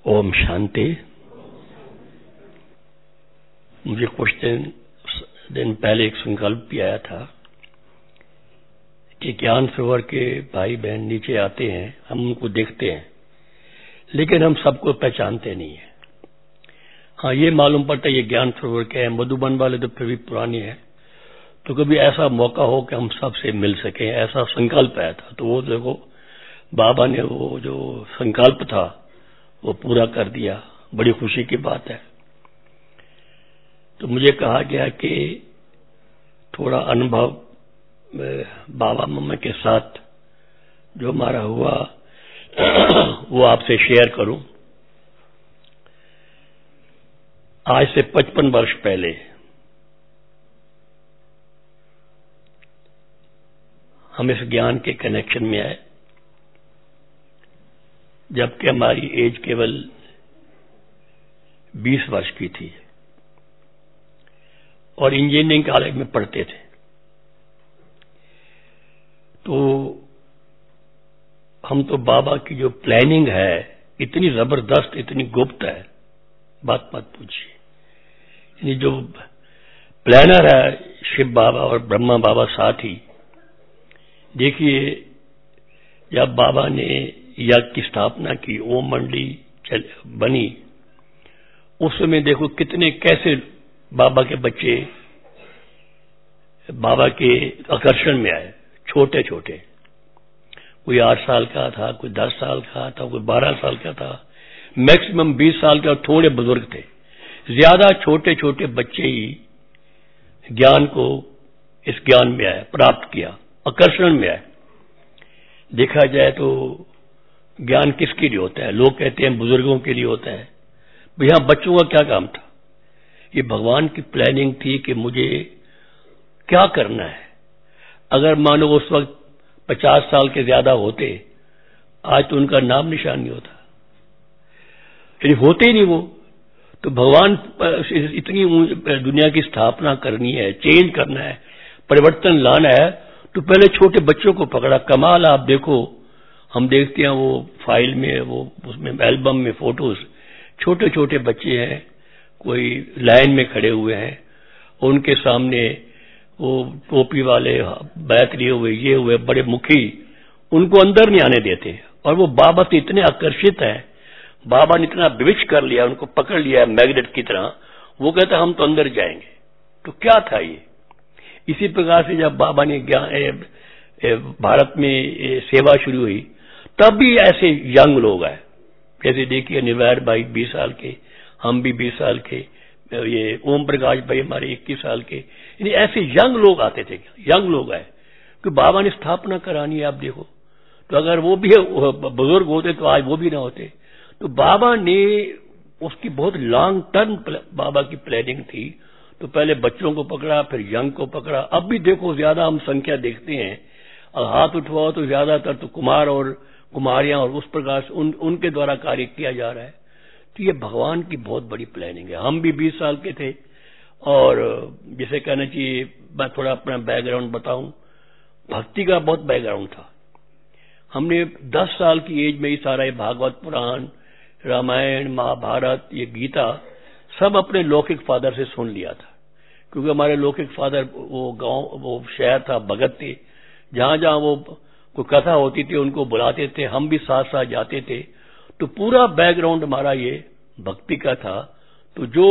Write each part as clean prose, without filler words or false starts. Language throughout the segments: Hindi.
ओम शांति। मुझे कुछ दिन पहले एक संकल्प भी आया था कि ज्ञान सरोवर के भाई बहन नीचे आते हैं, हम उनको देखते हैं, लेकिन हम सबको पहचानते नहीं है। हाँ, ये मालूम पड़ता है ये ज्ञान सरोवर के हैं। मधुबन वाले तो फिर भी पुराने हैं, तो कभी ऐसा मौका हो कि हम सबसे मिल सकें, ऐसा संकल्प आया था। तो वो देखो, बाबा ने वो जो संकल्प था वो पूरा कर दिया। बड़ी खुशी की बात है। तो मुझे कहा गया कि थोड़ा अनुभव बाबा मम्मा के साथ जो हमारा हुआ वो आपसे शेयर करूं। आज से 55 वर्ष पहले हम इस ज्ञान के कनेक्शन में आए, जबकि हमारी एज केवल 20 वर्ष की थी और इंजीनियरिंग कॉलेज में पढ़ते थे। तो हम तो बाबा की जो प्लानिंग है इतनी जबरदस्त, इतनी गुप्त है, बात मत पूछिए। ये जो प्लानर है शिव बाबा और ब्रह्मा बाबा साथ ही। देखिए, जब बाबा ने यज्ञ की स्थापना की, ओम मंडली बनी, उस समय देखो कितने कैसे बाबा के बच्चे बाबा के आकर्षण में आए। छोटे छोटे, कोई 8 साल का था, कोई 10 साल का था, कोई 12 साल का था, मैक्सिमम 20 साल के, और थोड़े बुजुर्ग थे। ज्यादा छोटे छोटे बच्चे ही ज्ञान को, इस ज्ञान में आए, प्राप्त किया, आकर्षण में आए। देखा जाए तो ज्ञान किसके लिए होता है? लोग कहते हैं बुजुर्गों के लिए होता है। भैया, बच्चों का क्या काम था? ये भगवान की प्लानिंग थी कि मुझे क्या करना है। अगर मानो उस वक्त 50 साल के ज्यादा होते, आज तो उनका नाम निशान नहीं होता, यदि होते ही नहीं वो। तो भगवान इतनी दुनिया की स्थापना करनी है, चेंज करना है, परिवर्तन लाना है, तो पहले छोटे बच्चों को पकड़ा। कमाल। आप देखो, हम देखते हैं वो फाइल में, वो उसमें एल्बम में फोटोज, छोटे छोटे बच्चे हैं, कोई लाइन में खड़े हुए हैं, उनके सामने वो टोपी वाले, बैत लिए हुए, ये हुए बड़े मुखी, उनको अंदर नहीं आने देते। और वो बाबा से इतने आकर्षित हैं, बाबा ने इतना विविच कर लिया, उनको पकड़ लिया मैग्नेट की तरह। वो कहता हम तो अंदर जाएंगे। तो क्या था ये? इसी प्रकार से जब बाबा ने भारत में सेवा शुरू हुई, तब भी ऐसे यंग लोग आए। जैसे देखिए, निर्वैर भाई 20 साल के, हम भी 20 साल के, ये ओम प्रकाश भाई हमारे 21 साल के, यानी ऐसे यंग लोग आते थे, यंग लोग आए, कि बाबा ने स्थापना करानी है। आप देखो, तो अगर वो भी बुजुर्ग होते तो आज वो भी ना होते। तो बाबा ने, उसकी बहुत लॉन्ग टर्म बाबा की प्लानिंग थी। तो पहले बच्चों को पकड़ा, फिर यंग को पकड़ा। अब भी देखो, ज्यादा हम संख्या देखते हैं, हाथ उठवाओ तो ज्यादातर तो कुमार और कुमारियां और उस प्रकार से उनके द्वारा कार्य किया जा रहा है। तो ये भगवान की बहुत बड़ी प्लानिंग है। हम भी 20 साल के थे, और जिसे कहना चाहिए, मैं थोड़ा अपना बैकग्राउंड बताऊं, भक्ति का बहुत बैकग्राउंड था। हमने 10 साल की एज में ही सारा ये भागवत पुराण, रामायण, महाभारत, ये गीता सब अपने लौकिक फादर से सुन लिया था। क्योंकि हमारे लौकिक फादर, वो गांव, वो शहर था, भगत थे, जहां जहां वो कोई कथा होती थी उनको बुलाते थे, हम भी साथ साथ जाते थे। तो पूरा बैकग्राउंड हमारा ये भक्ति का था। तो जो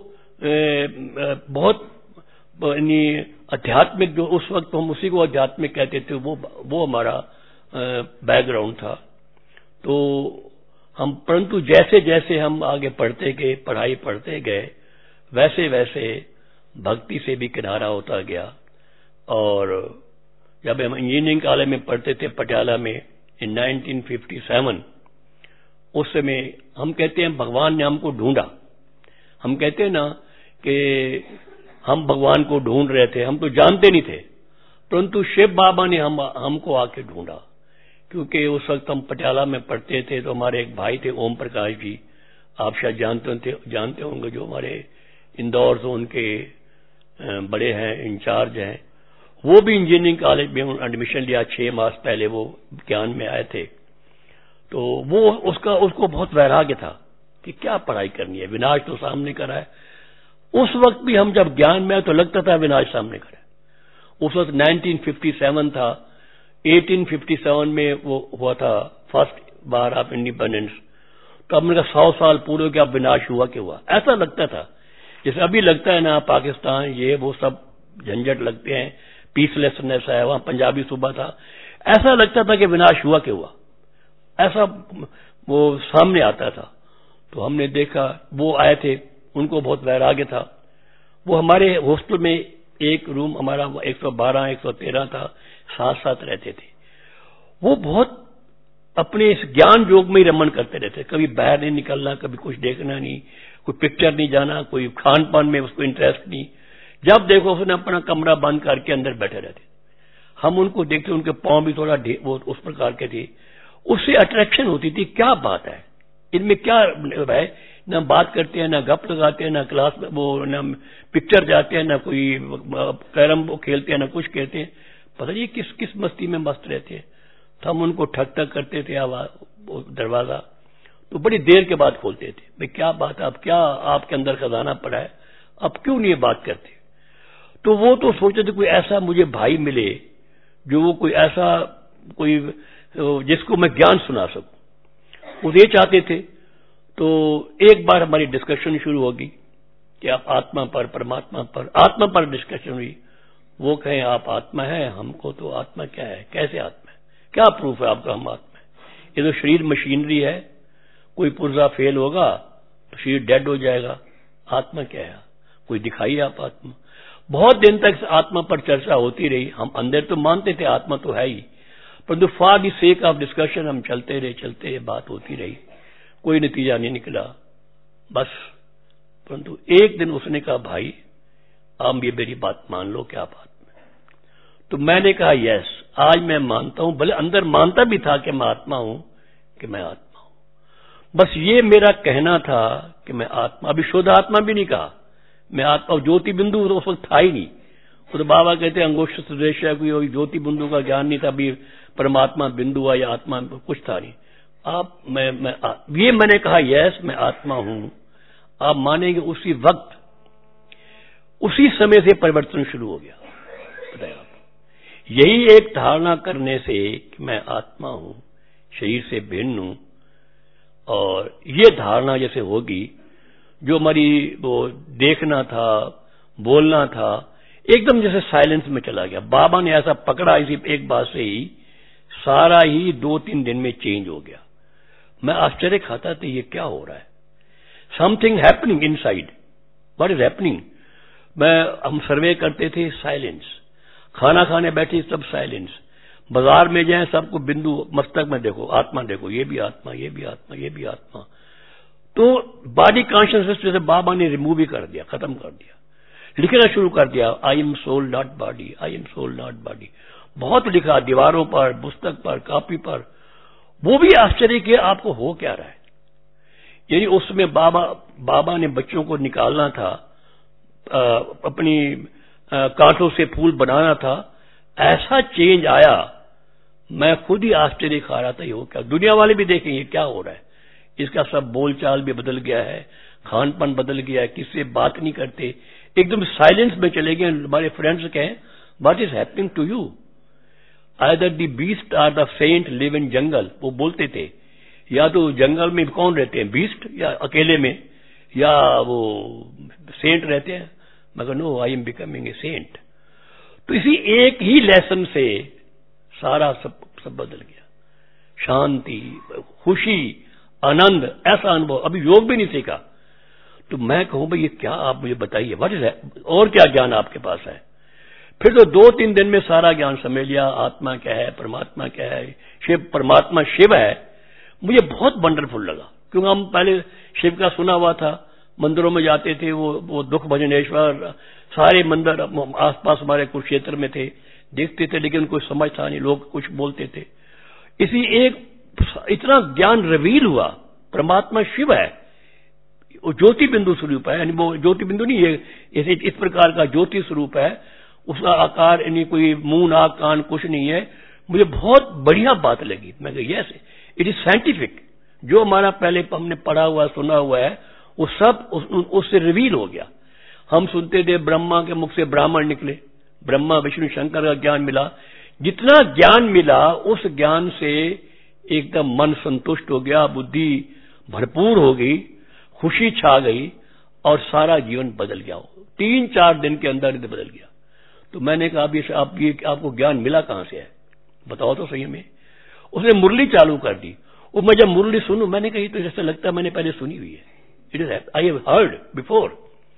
बहुत आध्यात्मिक, जो उस वक्त हम उसी को आध्यात्मिक कहते थे, वो हमारा बैकग्राउंड था। तो हम, परंतु जैसे जैसे हम आगे पढ़ते गए, पढ़ाई पढ़ते गए, वैसे वैसे भक्ति से भी किनारा होता गया। और जब हम इंजीनियरिंग कॉलेज में पढ़ते थे पटियाला में इन 1957, उस समय हम कहते हैं भगवान ने हमको ढूंढा। हम कहते हैं ना कि हम भगवान को ढूंढ रहे थे, हम तो जानते नहीं थे, परंतु शिव बाबा ने हमको आके ढूंढा। क्योंकि उस वक्त हम पटियाला में पढ़ते थे, तो हमारे एक भाई थे ओम प्रकाश जी, आप शायद जानते होंगे, जो हमारे इंदौर जोन के बड़े हैं, इंचार्ज हैं। वो भी इंजीनियरिंग कॉलेज में एडमिशन लिया, 6 मास पहले वो ज्ञान में आए थे। तो वो उसको बहुत वैराग्य था कि क्या पढ़ाई करनी है, विनाश तो सामने करा है। उस वक्त भी हम जब ज्ञान में आए तो लगता था विनाश सामने करा है। उस वक्त 1957 था, 1857 में वो हुआ था फर्स्ट बार ऑफ इंडिपेंडेंस। तो हमने कहा 100 साल पूरे हो गया, अब विनाश हुआ कि हुआ, ऐसा लगता था। जैसे अभी लगता है ना पाकिस्तान ये वो सब झंझट लगते हैं, पीसलेसनेस है, वहां पंजाबी सूबा था, ऐसा लगता था कि विनाश हुआ कि हुआ, ऐसा वो सामने आता था। तो हमने देखा, वो आए थे, उनको बहुत वैराग्य था। वो हमारे हॉस्टल में एक रूम हमारा 112 113 था, साथ साथ रहते थे। वो बहुत अपने इस ज्ञान योग में ही रमन करते रहते, कभी बाहर नहीं निकलना, कभी कुछ देखना नहीं, कोई पिक्चर नहीं जाना, कोई खान पान में उसको इंटरेस्ट नहीं। जब देखो उसने अपना कमरा बंद करके अंदर बैठे रहते। हम उनको देखते, उनके पांव भी थोड़ा वो उस प्रकार के थे, उससे अट्रैक्शन होती थी। क्या बात है इनमें, क्या है, ना बात करते हैं, ना गप लगाते हैं, ना क्लास में वो ना पिक्चर जाते हैं, ना कोई कैरम वो खेलते हैं, ना कुछ कहते हैं, पता नहीं किस किस मस्ती में मस्त रहते हैं। तो हम उनको ठक ठक करते थे आवाज दरवाजा, तो बड़ी देर के बाद खोलते थे, भाई क्या बात है, अब क्या आपके अंदर खजाना पड़ा है, अब क्यों नहीं ये बात करते। तो वो तो सोचते थे कोई ऐसा मुझे भाई मिले जो वो कोई ऐसा कोई जिसको मैं ज्ञान सुना सकूं, वो ये चाहते थे। तो एक बार हमारी डिस्कशन शुरू होगी कि आप आत्मा पर आत्मा पर डिस्कशन हुई। वो कहें आप आत्मा है, हमको तो आत्मा क्या है, कैसे आत्मा है, क्या प्रूफ है आपका हम आत्मा है। ये तो शरीर मशीनरी है, कोई पुर्जा फेल होगा तो शरीर डेड हो जाएगा, आत्मा क्या है, कोई दिखाइए आप आत्मा। बहुत दिन तक आत्मा पर चर्चा होती रही। हम अंदर तो मानते थे आत्मा तो है ही, परंतु for the sake of discussion हम चलते रहे, बात होती रही, कोई नतीजा नहीं निकला बस। परंतु एक दिन उसने कहा भाई आप ये मेरी बात मान लो, क्या बात में। तो मैंने कहा यस, आज मैं मानता हूं, भले अंदर मानता भी था कि मैं आत्मा हूं, कि मैं आत्मा हूं। बस ये मेरा कहना था कि मैं आत्मा, अभी शुद्ध आत्मा भी नहीं कहा, मैं आत्मा। ज्योति बिंदु तो उस वक्त था ही नहीं। तो बाबा कहते अंगुष्ठ सुदेश है, कोई ज्योति बिंदु का ज्ञान नहीं था, अभी परमात्मा बिंदु हुआ या आत्मा कुछ था नहीं। आप ये मैंने कहा यस मैं आत्मा हूं, आप मानेंगे उसी वक्त उसी समय से परिवर्तन शुरू हो गया। बताया आप, यही एक धारणा करने से कि मैं आत्मा हूं, शरीर से भिन्न हूं, और ये धारणा जैसे होगी, जो हमारी वो देखना था, बोलना था, एकदम जैसे साइलेंस में चला गया। बाबा ने ऐसा पकड़ा इसी एक बात से ही, सारा ही 2-3 दिन में चेंज हो गया। मैं आश्चर्य खाता था ये क्या हो रहा है, something happening inside, what is happening. हम सर्वे करते थे, साइलेंस, खाना खाने बैठे सब साइलेंस, बाजार में जाए सबको बिंदु मस्तक में देखो, आत्मा देखो, ये भी आत्मा, ये भी आत्मा, ये भी आत्मा। तो बॉडी कॉन्शियसनेस जैसे बाबा ने रिमूव ही कर दिया, खत्म कर दिया, लिखना शुरू कर दिया, I am soul not body, I am soul not body. बहुत लिखा दीवारों पर, पुस्तक पर, कॉपी पर। वो भी आश्चर्य कि आपको हो क्या रहा है। यानी उसमें बाबा ने बच्चों को निकालना था, अपनी कांटों से फूल बनाना था, ऐसा चेंज आया, मैं खुद ही आश्चर्य खा रहा था ये हो क्या। दुनिया वाले भी देखेंगे क्या हो रहा है, इसका सब बोलचाल भी बदल गया है, खान पान बदल गया है, किससे बात नहीं करते, एकदम साइलेंस में चले गए। हमारे फ्रेंड्स कहें what is happening to you, either the beast or the saint live in jungle. वो बोलते थे या तो जंगल में कौन रहते हैं, बीस्ट या अकेले में, या वो सेंट रहते हैं। मैं कहूं no, I am becoming a saint. तो इसी एक ही लेसन से सारा सब बदल गया, शांति, खुशी, आनंद, ऐसा अनुभव। अभी योग भी नहीं सीखा, तो मैं कहूं भाई ये क्या, आप मुझे बताइए व्हाट इज, और क्या ज्ञान आपके पास है। फिर तो 2-3 दिन में सारा ज्ञान समझ लिया, आत्मा क्या है, परमात्मा क्या है, शिव, परमात्मा शिव है। मुझे बहुत वंडरफुल लगा, क्योंकि हम पहले शिव का सुना हुआ था, मंदिरों में जाते थे, वो दुख भजनेश्वर, सारे मंदिर आसपास हमारे कुछ क्षेत्र में थे, देखते थे, लेकिन कोई समझ था नहीं, लोग कुछ बोलते थे। इसी एक इतना ज्ञान रिवील हुआ, परमात्मा शिव है, वो ज्योति बिंदु स्वरूप है, यानी वो ज्योति बिंदु नहीं है, इस प्रकार का ज्योति स्वरूप है, उसका आकार यानी कोई मुंह नाक कान कुछ नहीं है। मुझे बहुत बढ़िया बात लगी। मैं कहा यस इट इज साइंटिफिक, जो हमारा पहले हमने पढ़ा हुआ सुना हुआ है वो सब उससे रिवील हो गया। हम सुनते थे ब्रह्मा के मुख से ब्राह्मण निकले, ब्रह्मा विष्णु शंकर का ज्ञान मिला। जितना ज्ञान मिला उस ज्ञान से एकदम मन संतुष्ट हो गया, बुद्धि भरपूर हो गई, खुशी छा गई और सारा जीवन बदल गया। 3-4 दिन के अंदर बदल गया। तो मैंने कहा आपको ज्ञान मिला कहां से है, बताओ तो सही हमें। उसने मुरली चालू कर दी। वो मैं जब मुरली सुनूं, मैंने कही तो जैसे लगता है मैंने पहले सुनी हुई है, it is I have heard before.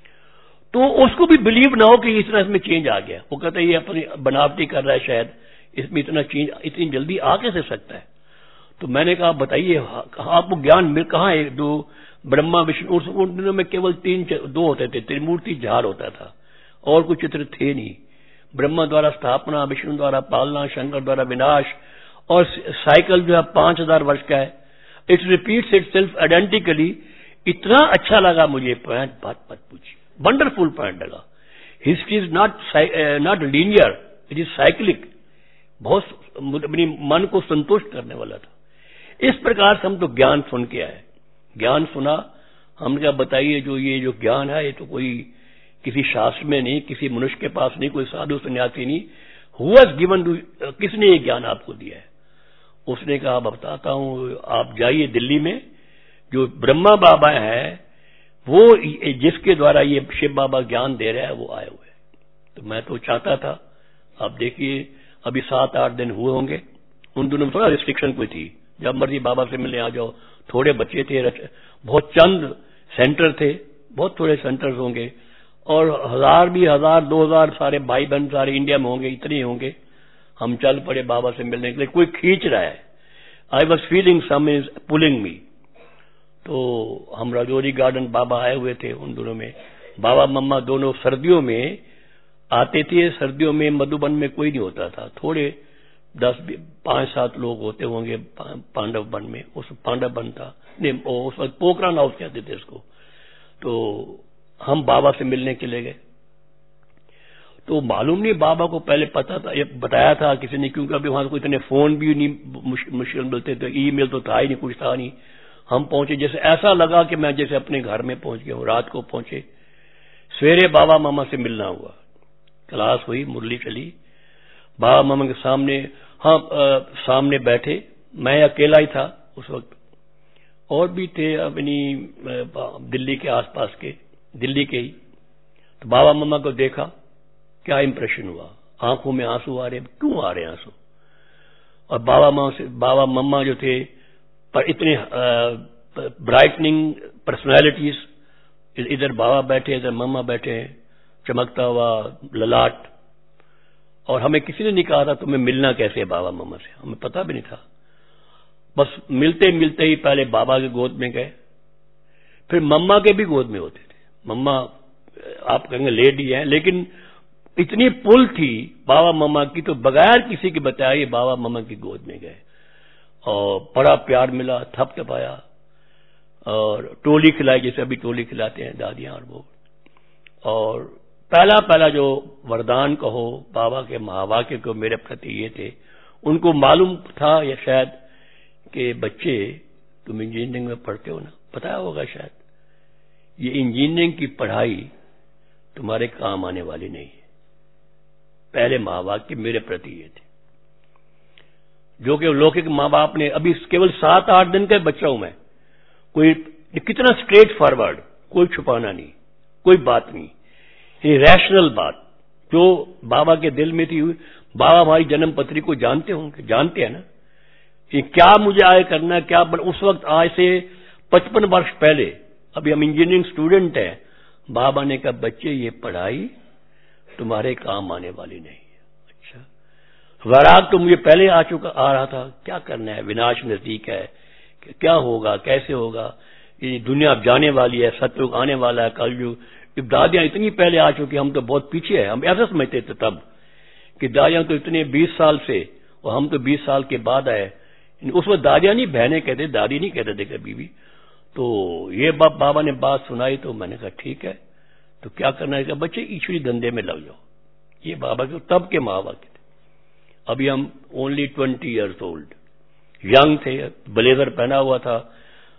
तो उसको भी बिलीव ना हो कि इतना इसमें चेंज आ गया। वो कहता है ये अपनी बनावटी कर रहा है, शायद इसमें इतना चेंज इतनी जल्दी आ कैसे सकता है। तो मैंने कहा बताइए आपको ज्ञान मिल कहां है। जो ब्रह्मा विष्णु उन दिनों में केवल 2 होते थे, त्रिमूर्ति झार होता था और कुछ चित्र थे नहीं। ब्रह्मा द्वारा स्थापना, विष्णु द्वारा पालना, शंकर द्वारा विनाश, और साइकिल जो है 5000 वर्ष का है। It repeats itself identically. इतना अच्छा लगा मुझे पॉइंट, बात मत पूछिए, वंडरफुल पॉइंट लगा। History is not linear, it is cyclic. बहुत अपनी मन को संतुष्ट करने वाला था। इस प्रकार से हम तो ज्ञान सुन के आए, ज्ञान सुना। हमने कहा बताइए ये जो ज्ञान है ये तो कोई किसी शास्त्र में नहीं, किसी मनुष्य के पास नहीं, कोई साधु सन्यासी नहीं। हु हैज गिवन, किसने ये ज्ञान आपको दिया है। उसने कहा बताता हूं, आप जाइए दिल्ली में, जो ब्रह्मा बाबा है वो जिसके द्वारा ये शिव बाबा ज्ञान दे रहा है वो आए हुए। तो मैं तो चाहता था, आप देखिए अभी 7-8 दिन हुए होंगे। उन दिनों में थोड़ा रिस्ट्रिक्शन कोई थी, जब मर्जी बाबा से मिलने आ जाओ। थोड़े बच्चे थे, बहुत चंद सेंटर थे, बहुत थोड़े सेंटर्स होंगे, और 1000 2000 सारे भाई बहन सारे इंडिया में होंगे, इतने होंगे। हम चल पड़े बाबा से मिलने के लिए। कोई खींच रहा है, I was feeling some is pulling me. तो हम राजौरी गार्डन बाबा आए हुए थे उन दिनों में। बाबा मम्मा दोनों सर्दियों में आते थे। सर्दियों में मधुबन में कोई नहीं होता था, थोड़े 5-7 लोग होते होंगे पांडव वन में। उस पांडव वन था नहीं, उस वक्त पोखरण हाउस कहते थे इसको। तो हम बाबा से मिलने के लिए गए। तो मालूम नहीं बाबा को पहले पता था, ये बताया था किसी ने, क्योंकि अभी वहां कोई इतने फोन भी नहीं मुश्किल मिलते थे, ईमेल तो था ही नहीं, कुछ था नहीं। हम पहुंचे, जैसे ऐसा लगा कि मैं जैसे अपने घर में पहुंच गया हूं। रात को पहुंचे, सवेरे बाबा मामा से मिलना हुआ, क्लास हुई, मुरली चली। बाबा मामा के सामने सामने बैठे। मैं अकेला ही था उस वक्त, और भी थे अपनी दिल्ली के आसपास के, दिल्ली के ही। तो बाबा मामा को देखा, क्या इंप्रेशन हुआ, आंखों में आंसू आ रहे, क्यों आ रहे आंसू। और बाबा मम्मा जो थे पर इतने ब्राइटनिंग पर्सनैलिटीज, इधर बाबा बैठे इधर मम्मा बैठे हैं, चमकता हुआ ललाट। और हमें किसी ने नहीं कहा था तुम्हें मिलना कैसे है बाबा मम्मा से, हमें पता भी नहीं था। बस मिलते मिलते ही पहले बाबा के गोद में गए, फिर मम्मा के भी गोद में होते थे। मम्मा आप कहेंगे लेडी हैं, लेकिन इतनी पुल थी बाबा मम्मा की, तो बगैर किसी के बताए बाबा मम्मा की गोद में गए और बड़ा प्यार मिला, थपथपाया और टोली खिलाई, जैसे अभी टोली खिलाते हैं दादियां और वो। और पहला जो वरदान कहो बाबा के महावाक्य को मेरे प्रति ये थे, उनको मालूम था या शायद कि बच्चे तुम इंजीनियरिंग में पढ़ते हो ना, पता होगा शायद, ये इंजीनियरिंग की पढ़ाई तुम्हारे काम आने वाली नहीं है। पहले माँ बाप के मेरे प्रति ये थे, जो कि लौकिक माँ बाप ने, अभी केवल 7-8 दिन का बच्चा हूं मैं, कोई कितना स्ट्रेट फॉरवर्ड, कोई छुपाना नहीं, कोई बात नहीं, ये रैशनल बात जो बाबा के दिल में थी। बाबा हमारी जन्म पत्री को जानते होंगे, जानते हैं ना, कि क्या मुझे आगे करना, क्या उस वक्त आज से 55 वर्ष पहले, अभी हम इंजीनियरिंग स्टूडेंट हैं, बाबा ने कहा बच्चे ये पढ़ाई तुम्हारे काम आने वाली नहीं है। अच्छा, वैराग तो मुझे पहले आ रहा था, क्या करना है, विनाश नजदीक है, क्या होगा, कैसे होगा, ये दुनिया अब जाने वाली है, सतयुग आने वाला है, कलयुग। दादियां इतनी पहले आ चुकी, हम तो बहुत पीछे हैं। हम ऐसा समझते थे तब कि दादियां तो इतने 20 साल से, और हम तो 20 साल के बाद आए। उस वक्त दादियां नहीं, बहनें कहते, दादी नहीं कहते थे कभी भी। तो ये बाबा ने बात सुनाई, तो मैंने कहा ठीक है, तो क्या करना है, बच्चे ईश्वरी धंधे में लग जाओ। ये बाबा के तब के माँ बाप थे। अभी हम ओनली 20 years old, यंग थे, ब्लेजर पहना हुआ था,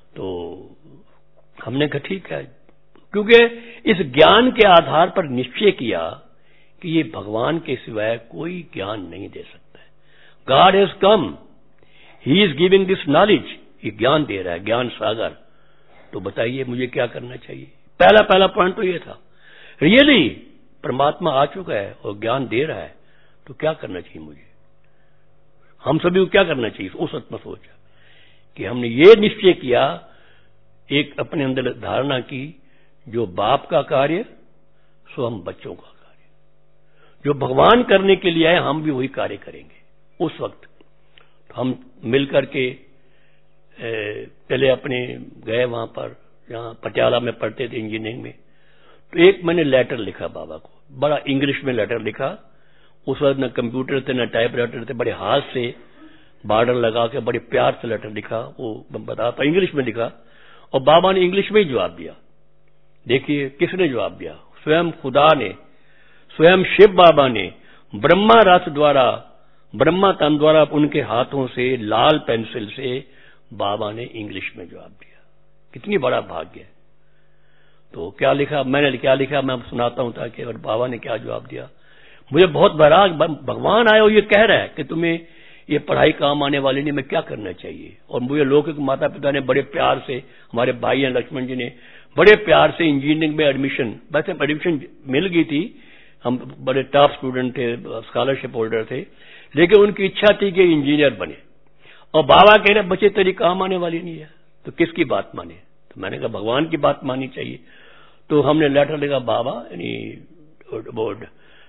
तो हमने कहा ठीक है, क्योंकि इस ज्ञान के आधार पर निश्चय किया कि ये भगवान के सिवाय कोई ज्ञान नहीं दे सकता है। God has come, he is giving this knowledge, ये ज्ञान दे रहा है, ज्ञान सागर। तो बताइए मुझे क्या करना चाहिए? पहला पॉइंट तो ये था, रियली परमात्मा आ चुका है और ज्ञान दे रहा है, तो क्या करना चाहिए मुझे? हम सभी को क्या करना चाहिए? उस वक्त में सोचा कि हमने ये निश्चय किया, एक अपने अंदर धारणा की, जो बाप का कार्य सो हम बच्चों का कार्य, जो भगवान करने के लिए आए हम भी वही कार्य करेंगे। उस वक्त तो हम मिलकर के पहले अपने गए वहां पर, जहां पटियाला में पढ़ते थे इंजीनियरिंग में, तो एक मैंने लेटर लिखा बाबा को, बड़ा इंग्लिश में लेटर लिखा। उस वक्त न कंप्यूटर थे न टाइपराइटर थे, बड़े हाथ से बॉर्डर लगा के बड़े प्यार से लेटर लिखा, वो बताता इंग्लिश में लिखा, और बाबा ने इंग्लिश में ही जवाब दिया। देखिए किसने जवाब दिया? स्वयं खुदा ने, स्वयं शिव बाबा ने ब्रह्मा रथ द्वारा, ब्रह्मा तन द्वारा उनके हाथों से लाल पेंसिल से बाबा ने इंग्लिश में जवाब दिया। कितनी बड़ा भाग्य है। तो क्या लिखा, मैंने क्या लिखा मैं सुनाता हूं ताकि, और बाबा ने क्या जवाब दिया। मुझे बहुत बराग, भगवान आया और ये कह रहा है कि तुम्हें ये पढ़ाई काम आने वाली नहीं, मैं क्या करना चाहिए? और मुझे लौकिक माता पिता ने बड़े प्यार से, हमारे भाई हैं लक्ष्मण जी ने बड़े प्यार से इंजीनियरिंग में एडमिशन, वैसे एडमिशन मिल गई थी, हम बड़े टॉप स्टूडेंट थे, स्कॉलरशिप होल्डर थे, लेकिन उनकी इच्छा थी कि इंजीनियर बने। और बाबा कह रहे बच्चे तेरी काम आने वाली नहीं है, तो किसकी बात माने? तो मैंने कहा भगवान की बात माननी चाहिए। तो हमने लेटर लिखा बाबा, यानी बोर्ड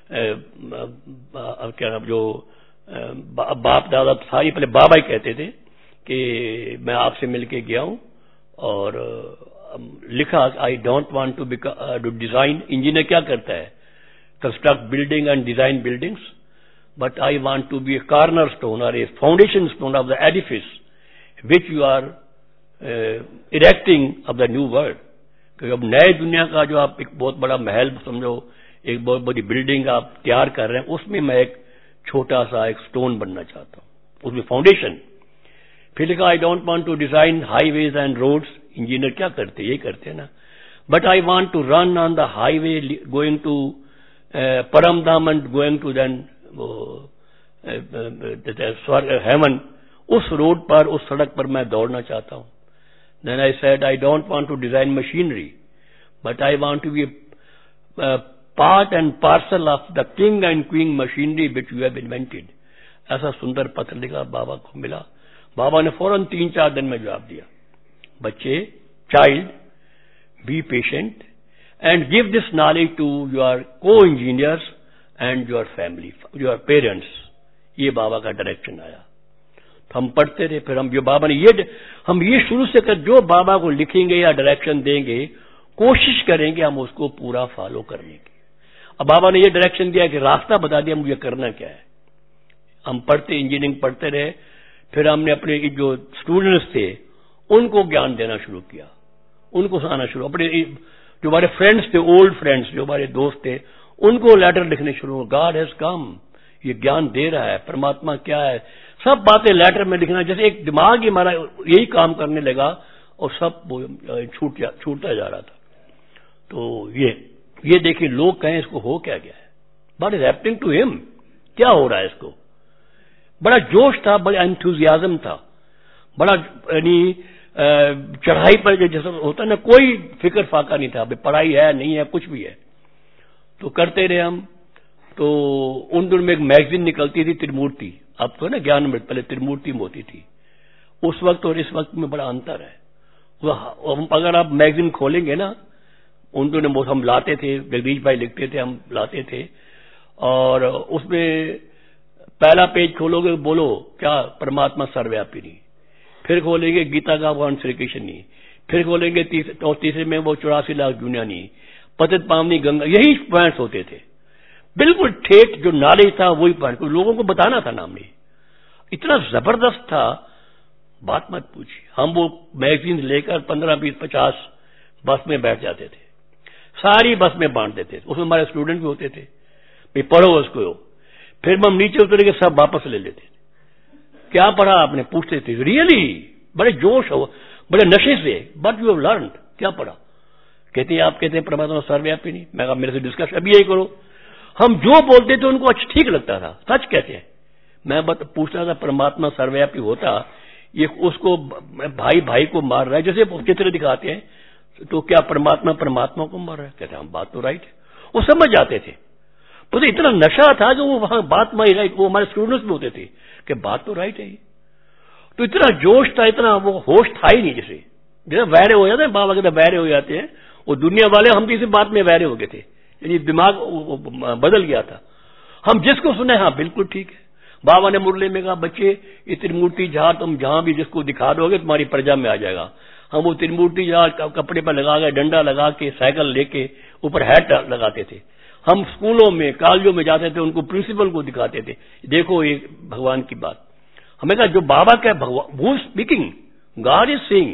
क्या नाम, जो बाप दादा सारी पहले बाबा ही कहते थे कि मैं आपसे मिलके गया हूं, और लिखा I don't want to design. Engineer क्या करता है? Construct building and design buildings, but I want to be a cornerstone or a foundation stone of the edifice which you are erecting of the new world। क्योंकि अब नए दुनिया का जो आप एक बहुत बड़ा महल समझो, एक बहुत बड़ी बिल्डिंग आप तैयार कर रहे हैं, उसमें मैं एक छोटा सा एक स्टोन बनना चाहता हूं, उसमें फाउंडेशन। फिर लिखा I don't want to design highways and roads. Engineer क्या करते, ये करते हैं ना, but I want to run on the highway going to Paramdham and going to then heaven, उस रोड पर, उस सड़क पर मैं दौड़ना चाहता हूं। Then I said I don't want to design machinery, but I want to be part and parcel of the king and queen machinery which you have invented. ऐसा सुंदर पत्र लिखा, बाबा को मिला। बाबा ने फौरन 3-4 दिन में जवाब दिया, बच्चे, child, be patient and give this knowledge to your को engineers and your family, your parents. ये बाबा का डायरेक्शन आया। तो हम पढ़ते रहे, फिर हम जो बाबा ने हम ये शुरू से कर, जो बाबा को लिखेंगे या डायरेक्शन देंगे, कोशिश करेंगे हम उसको पूरा फॉलो करने की। अब बाबा ने ये डायरेक्शन दिया कि रास्ता बता दिया मुझे करना क्या है। हम पढ़ते, इंजीनियरिंग पढ़ते रहे, फिर हमने अपने जो स्टूडेंट्स थे उनको ज्ञान देना शुरू किया, उनको सुनाना शुरू, अपने जो हमारे फ्रेंड्स थे, ओल्ड फ्रेंड्स जो हमारे दोस्त थे, उनको लेटर लिखने शुरू। गॉड हैज कम, ये ज्ञान दे रहा है, परमात्मा क्या है, सब बातें लेटर में लिखना। जैसे एक दिमाग ही हमारा यही काम करने लगा और सब छूटता जा रहा था। तो ये देखिए, लोग कहें इसको हो क्या गया है, what is happening to him, क्या हो रहा है इसको। बड़ा जोश था, बड़ा एंथुजियाज्म था, बड़ा यानी चढ़ाई पर जैसा होता है ना, कोई फिक्र फाका नहीं था, पढ़ाई है नहीं है कुछ भी है। तो करते रहे हम। तो उन दिनों में एक मैगजीन निकलती थी त्रिमूर्ति, अब तो है ना ज्ञानामृत, पहले त्रिमूर्ति में होती थी। उस वक्त और इस वक्त में बड़ा अंतर है। अगर आप मैगजीन खोलेंगे ना, उन दिनों में हम लाते थे, जगदीश भाई लिखते थे, हम लाते थे, और उसमें पहला पेज खोलोगे बोलो क्या, परमात्मा सर्वव्यापी नहीं, फिर खोलेंगे गीता का भगवान श्री कृष्ण नहीं, फिर खोलेंगे तीसरे में वो 84 लाख दुनिया नहीं, पतित पावनी गंगा, यही पॉइंट्स होते थे। बिल्कुल ठेठ जो नॉलेज था वही पॉइंट, लोगों को बताना था नाम नहीं, इतना जबरदस्त था, बात मत पूछिए। हम वो मैगजीन लेकर 15, 20, 50 बस में बैठ जाते थे, सारी बस में बांट देते थे। उसमें हमारे स्टूडेंट भी होते थे, भाई पढ़ो उसको। फिर हम नीचे उतर के सब वापस ले लेते थे। क्या पढ़ा आपने, पूछते थे, रियली बड़े जोश हो। बड़े नशे से, बट यू हैव लर्न, क्या पढ़ा? कहते हैं आप कहते हैं परमात्मा सर्वव्यापी नहीं। मैं कहा मेरे से डिस्कस अभी यही करो। हम जो बोलते थे उनको अच्छा ठीक लगता था, सच कहते हैं। मैं पूछता था परमात्मा सर्वव्यापी होता, ये उसको भाई भाई को मार रहा है जैसे चित्र दिखाते हैं, तो क्या परमात्मा परमात्मा को मार रहा है? कहते हैं हम बात तो राइट है। वो समझ जाते थे, तो इतना नशा था कि वो वहां बात में राइट, वो हमारे स्टूडेंट्स भी होते थे कि बात तो राइट है। तो इतना जोश था, इतना वो होश था ही नहीं। जैसे वैरे हो जाते हैं, बाबा कहते वैरे हो जाते हैं, वो दुनिया वाले, हम तो इसी बात में वैरे हो गए थे, यानी दिमाग बदल गया था। हम जिसको सुने हाँ बिल्कुल ठीक है। बाबा ने मुरली में कहा बच्चे ये त्रिमूर्ति जहाज तुम जहां भी जिसको दिखा दोगे तुम्हारी प्रजा में आ जाएगा। हम वो त्रिमूर्ति जहाज कपड़े पर लगा के, डंडा लगा के, साइकिल लेके, ऊपर हैट लगाते थे। हम स्कूलों में कॉलेजों में जाते थे, उनको प्रिंसिपल को दिखाते थे, देखो ये भगवान की बात। हमें कहा जो बाबा क्या भगवान, who is speaking, God is saying,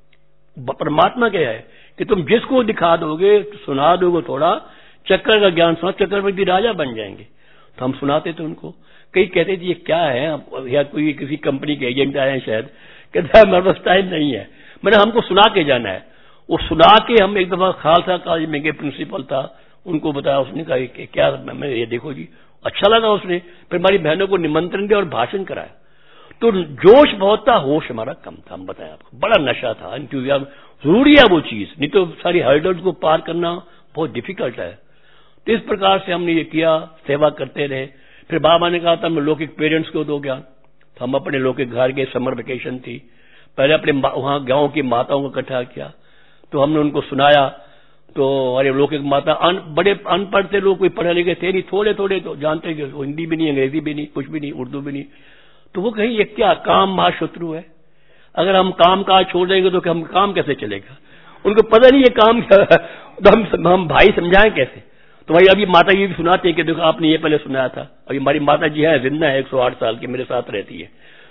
परमात्मा क्या है कि तुम जिसको दिखा दोगे, सुना दोगे थोड़ा, चक्कर का ज्ञान सुना, चक्रवर्ती राजा बन जाएंगे। तो हम सुनाते थे उनको। कई कहते थे ये क्या है, या कोई किसी कंपनी के एजेंट आए हैं शायद, कहता है हमारे पास टाइम नहीं है। मैंने हमको सुना के जाना है। वो सुना के हम एक दफा खालसा कॉलेज में गए, प्रिंसिपल था, उनको बताया, उसने कहा कि क्या, मैं ये देखो जी, अच्छा लगा। उसने फिर हमारी बहनों को निमंत्रण दिया और भाषण कराया। तो जोश बहुत था, होश हमारा कम था। हम बताया आपको, बड़ा नशा था, जरूरी है वो चीज, नहीं तो सारी हर्डल्स को पार करना बहुत डिफिकल्ट है। तो इस प्रकार से हमने ये किया, सेवा करते रहे। फिर बाबा ने कहा था मैं लौकिक पेरेंट्स को दो ज्ञान। तो हम अपने लौकिक घर के, समर वेकेशन थी, पहले अपने वहां गांव की माताओं को इकट्ठा किया, तो हमने उनको सुनाया। तो अरे लौकिक माता बड़े अनपढ़ थे लोग, कोई पढ़े लिखे थे नहीं, थोड़े थोड़े तो जानते कि हिंदी भी नहीं, अंग्रेजी भी नहीं, कुछ भी नहीं, उर्दू भी नहीं। तो वो कहीं ये क्या काम महाशत्रु है, अगर हम काम काज छोड़ देंगे तो हम काम कैसे चलेगा? उनको पता नहीं ये काम क्या है, तो हम भाई समझाएं कैसे? तो भाई अभी माता जी भी सुनाते हैं कि देखो आपने ये पहले सुनाया था। अभी हमारी माता जी है, जिंदा है, 108 साल की, मेरे साथ रहती है।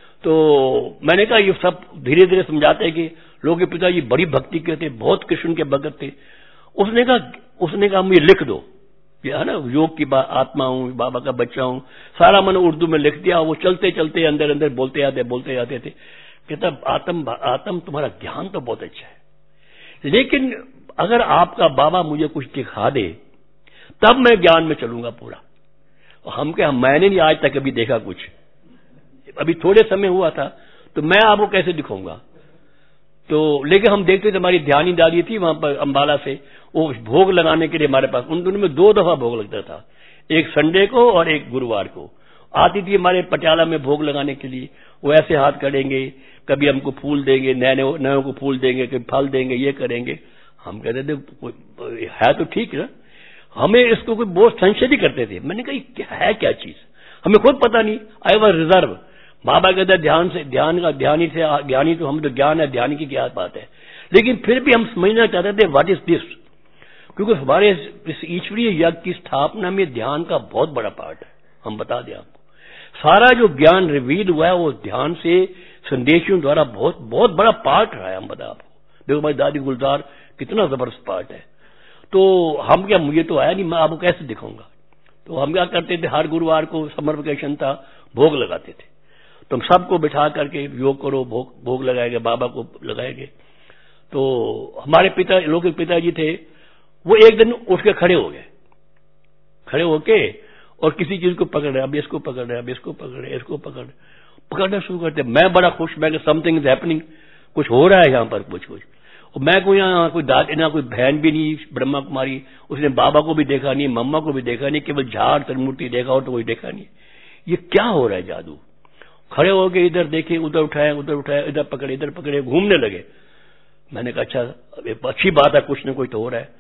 तो मैंने कहा ये सब धीरे धीरे समझाते हैं कि लोग के पिताजी बड़ी भक्ति के थे, बहुत कृष्ण के भगत थे। उसने कहा मुझे लिख दो, ये है ना, योग की आत्मा हूं, बाबा का बच्चा हूं, सारा मैंने उर्दू में लिख दिया। वो चलते चलते अंदर अंदर बोलते जाते थे। कहता आत्म तुम्हारा ज्ञान तो बहुत अच्छा है, लेकिन अगर आपका बाबा मुझे कुछ दिखा दे तब मैं ज्ञान में चलूंगा पूरा। हम क्या, मैंने नहीं आज तक अभी देखा कुछ, अभी थोड़े समय हुआ था, तो मैं आपको कैसे दिखाऊंगा? तो लेकिन हम देखते थे, हमारी ध्यानी दादी थी वहां पर अंबाला से, वो भोग लगाने के लिए हमारे पास, उन दोनों में 2 दफा भोग लगता था, एक संडे को और एक गुरुवार को। आती थी हमारे पटियाला में भोग लगाने के लिए, वो ऐसे हाथ करेंगे, कभी हमको फूल देंगे, नए को फूल देंगे, कभी फल देंगे, ये करेंगे। हम कहते थे है तो ठीक है, हमें इसको कोई बहुत संशय भी करते थे। मैंने कहा है क्या चीज, हमें खुद पता नहीं। I was reserve. बाबा कहते ज्ञानी तो हम तो ज्ञान है, ध्यान की क्या बात है। लेकिन फिर भी हम समझना चाहते थे व्हाट इज दिस, क्योंकि हमारे इस ईश्वरीय यज्ञ की स्थापना में ध्यान का बहुत बड़ा पार्ट है। हम बता दें आपको, सारा जो ज्ञान रिवील हुआ है वो ध्यान से, संदेशों द्वारा बहुत बहुत बड़ा पार्ट रहा है। हम बता आपको, देखो हमारी दादी गुलजार कितना जबरदस्त पार्ट है। तो हम क्या, मुझे तो आया नहीं, मैं आपको कैसे दिखाऊंगा? तो हम क्या करते थे, हर गुरुवार को समर वेकेशन था, भोग लगाते थे। तो हम सबको बिठा करके योग करो, भोग लगाएंगे, बाबा को लगाएंगे। तो हमारे लौकिक पिताजी थे, वो एक दिन उठ के खड़े हो गए, खड़े होके और किसी चीज को पकड़ रहे, अब इसको पकड़ रहे, अब इसको पकड़ रहे, इसको पकड़ना शुरू करते। मैं बड़ा खुश, मैं समथिंग इज हैपनिंग, कुछ हो रहा है यहाँ पर, कुछ। मैं कोई यहाँ कोई दादी ना कोई बहन भी नहीं, ब्रह्मा कुमारी, उसने बाबा को भी देखा नहीं, मम्मा को भी देखा नहीं, केवल झाड़ त्रिमूर्ति देखा हो तो कोई देखा नहीं। ये क्या हो रहा है जादू? खड़े हो गए, इधर देखे, उधर उठाया, इधर पकड़े, इधर पकड़े, घूमने लगे। मैंने कहा अच्छा अच्छी बात है, कुछ न कुछ तो हो रहा है।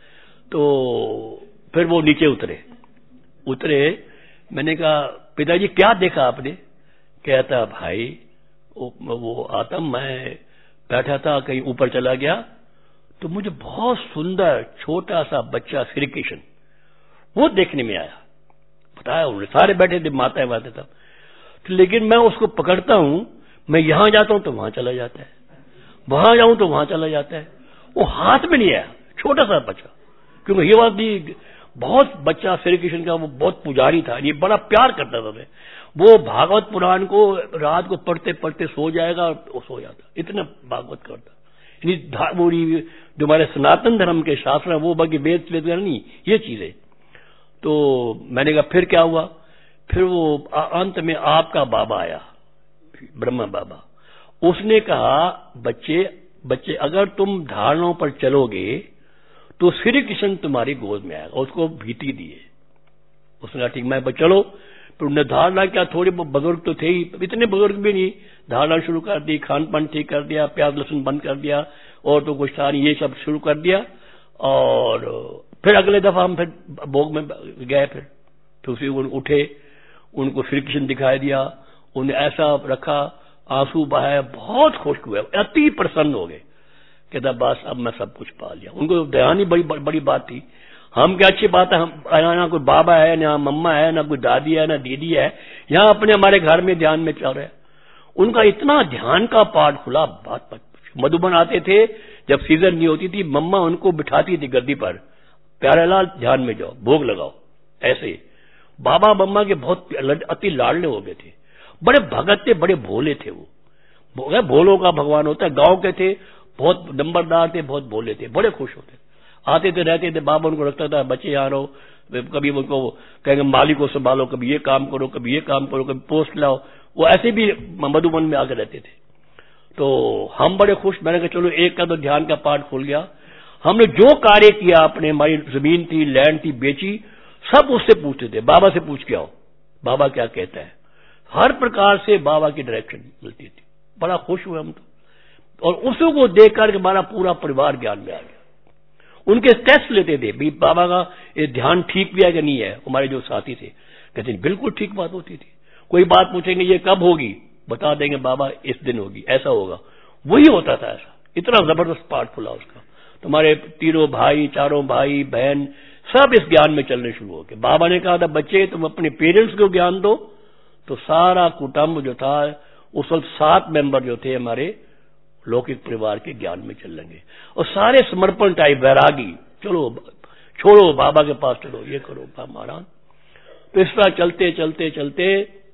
तो फिर वो नीचे उतरे। मैंने कहा पिताजी क्या देखा आपने? कहता भाई वो आत्म, मैं बैठा था, कहीं ऊपर चला गया, तो मुझे बहुत सुंदर छोटा सा बच्चा श्री कृष्ण वो देखने में आया। बताया उन्होंने, सारे बैठे थे, माताएं वाते तब। तो लेकिन मैं उसको पकड़ता हूं, मैं यहां जाता हूं तो वहां चला जाता है, वहां जाऊं तो वहां चला जाता है। वो हाथ में नहीं आया, छोटा सा बच्चा, क्योंकि ये बात भी बहुत बच्चा श्री कृष्ण का, वो बहुत पुजारी था, ये बड़ा प्यार करता था। वो भागवत पुराण को रात को पढ़ते पढ़ते सो जाएगा और सो जाता, इतना भागवत करता। जो हमारे सनातन धर्म के शास्त्र है वो बाकी वेद नहीं, ये चीजें। तो मैंने कहा फिर क्या हुआ? फिर वो अंत में आपका बाबा आया, ब्रह्मा बाबा। उसने कहा बच्चे अगर तुम धारणाओं पर चलोगे तो श्री कृष्ण तुम्हारी गोद में आएगा। उसको भीति दिए। उसने कहा ठीक मैं चलो। फिर उन्हें धारणा क्या, थोड़े बुजुर्ग तो थे ही, इतने बुजुर्ग भी नहीं, धारणा शुरू कर दी, खान पान ठीक कर दिया, प्याज लहसुन बंद कर दिया, और तो कुछ था नहीं, ये सब शुरू कर दिया। और फिर अगले दफा हम फिर भोग में गए। फिर उसी उठे, उनको श्री कृष्ण दिखाई दिया, उन्हें ऐसा रखा, आंसू बहाए, बहुत खुश हुए, अति प्रसन्न हो गए। कहता बस अब मैं सब कुछ पा लिया। उनको ध्यान ही बड़ी बात थी। हम क्या अच्छी बात है, हम ना कोई बाबा है, ना मम्मा है, ना कोई दादी है, ना दीदी है, यहाँ अपने हमारे घर में ध्यान में चल रहे हैं। उनका इतना ध्यान का पाठ खुला, बात मधुबन आते थे जब सीजन नहीं होती थी, मम्मा उनको बिठाती थी गद्दी पर, प्यारेलाल ध्यान में जाओ, भोग लगाओ। ऐसे बाबा मम्मा के बहुत अति लाडले हो गए थे, बड़े भगत थे, बड़े भोले थे। वो भोलों का भगवान होता है। गांव के थे, बहुत नंबरदार थे, बहुत भोले थे, बड़े खुश होते, आते थे रहते थे। बाबा उनको रखता था, बच्चे यहाँ रहो, कभी उनको कहेंगे माली को संभालो, कभी ये काम करो, कभी ये काम करो, कभी पोस्ट लाओ। वो ऐसे भी मधुबन में आकर रहते थे। तो हम बड़े खुश। मैंने कहा चलो एक का तो ध्यान का पाठ खुल गया। हमने जो कार्य किया, अपने हमारी जमीन थी, लैंड थी, बेची, सब उससे पूछते थे, बाबा से पूछ के आओ, बाबा क्या कहता है। हर प्रकार से बाबा की डायरेक्शन मिलती थी। बड़ा खुश हुए हम तो। और उसी को देखकर हमारा पूरा परिवार ज्ञान में आ गया। उनके टेस्ट लेते थे भी बाबा का ये ध्यान ठीक भी है कि नहीं है। हमारे जो साथी थे कहते बिल्कुल ठीक बात होती थी। कोई बात पूछेंगे ये कब होगी, बता देंगे बाबा इस दिन होगी, ऐसा होगा, वही होता था। ऐसा इतना जबरदस्त पाठ खुला उसका। तुम्हारे तीनों भाई, चारों भाई बहन सब इस ज्ञान में चलने शुरू हो गए। बाबा ने कहा था बच्चे तुम अपने पेरेंट्स को ज्ञान दो, तो सारा कुटुंब जो था, उस वक्त 7 मेंबर जो थे हमारे लौकिक परिवार के ज्ञान में चल लेंगे। और सारे समर्पण टाइप, वैरागी, चलो छोड़ो बाबा के पास चलो, ये करो महाराज। तो इस तरह चलते चलते चलते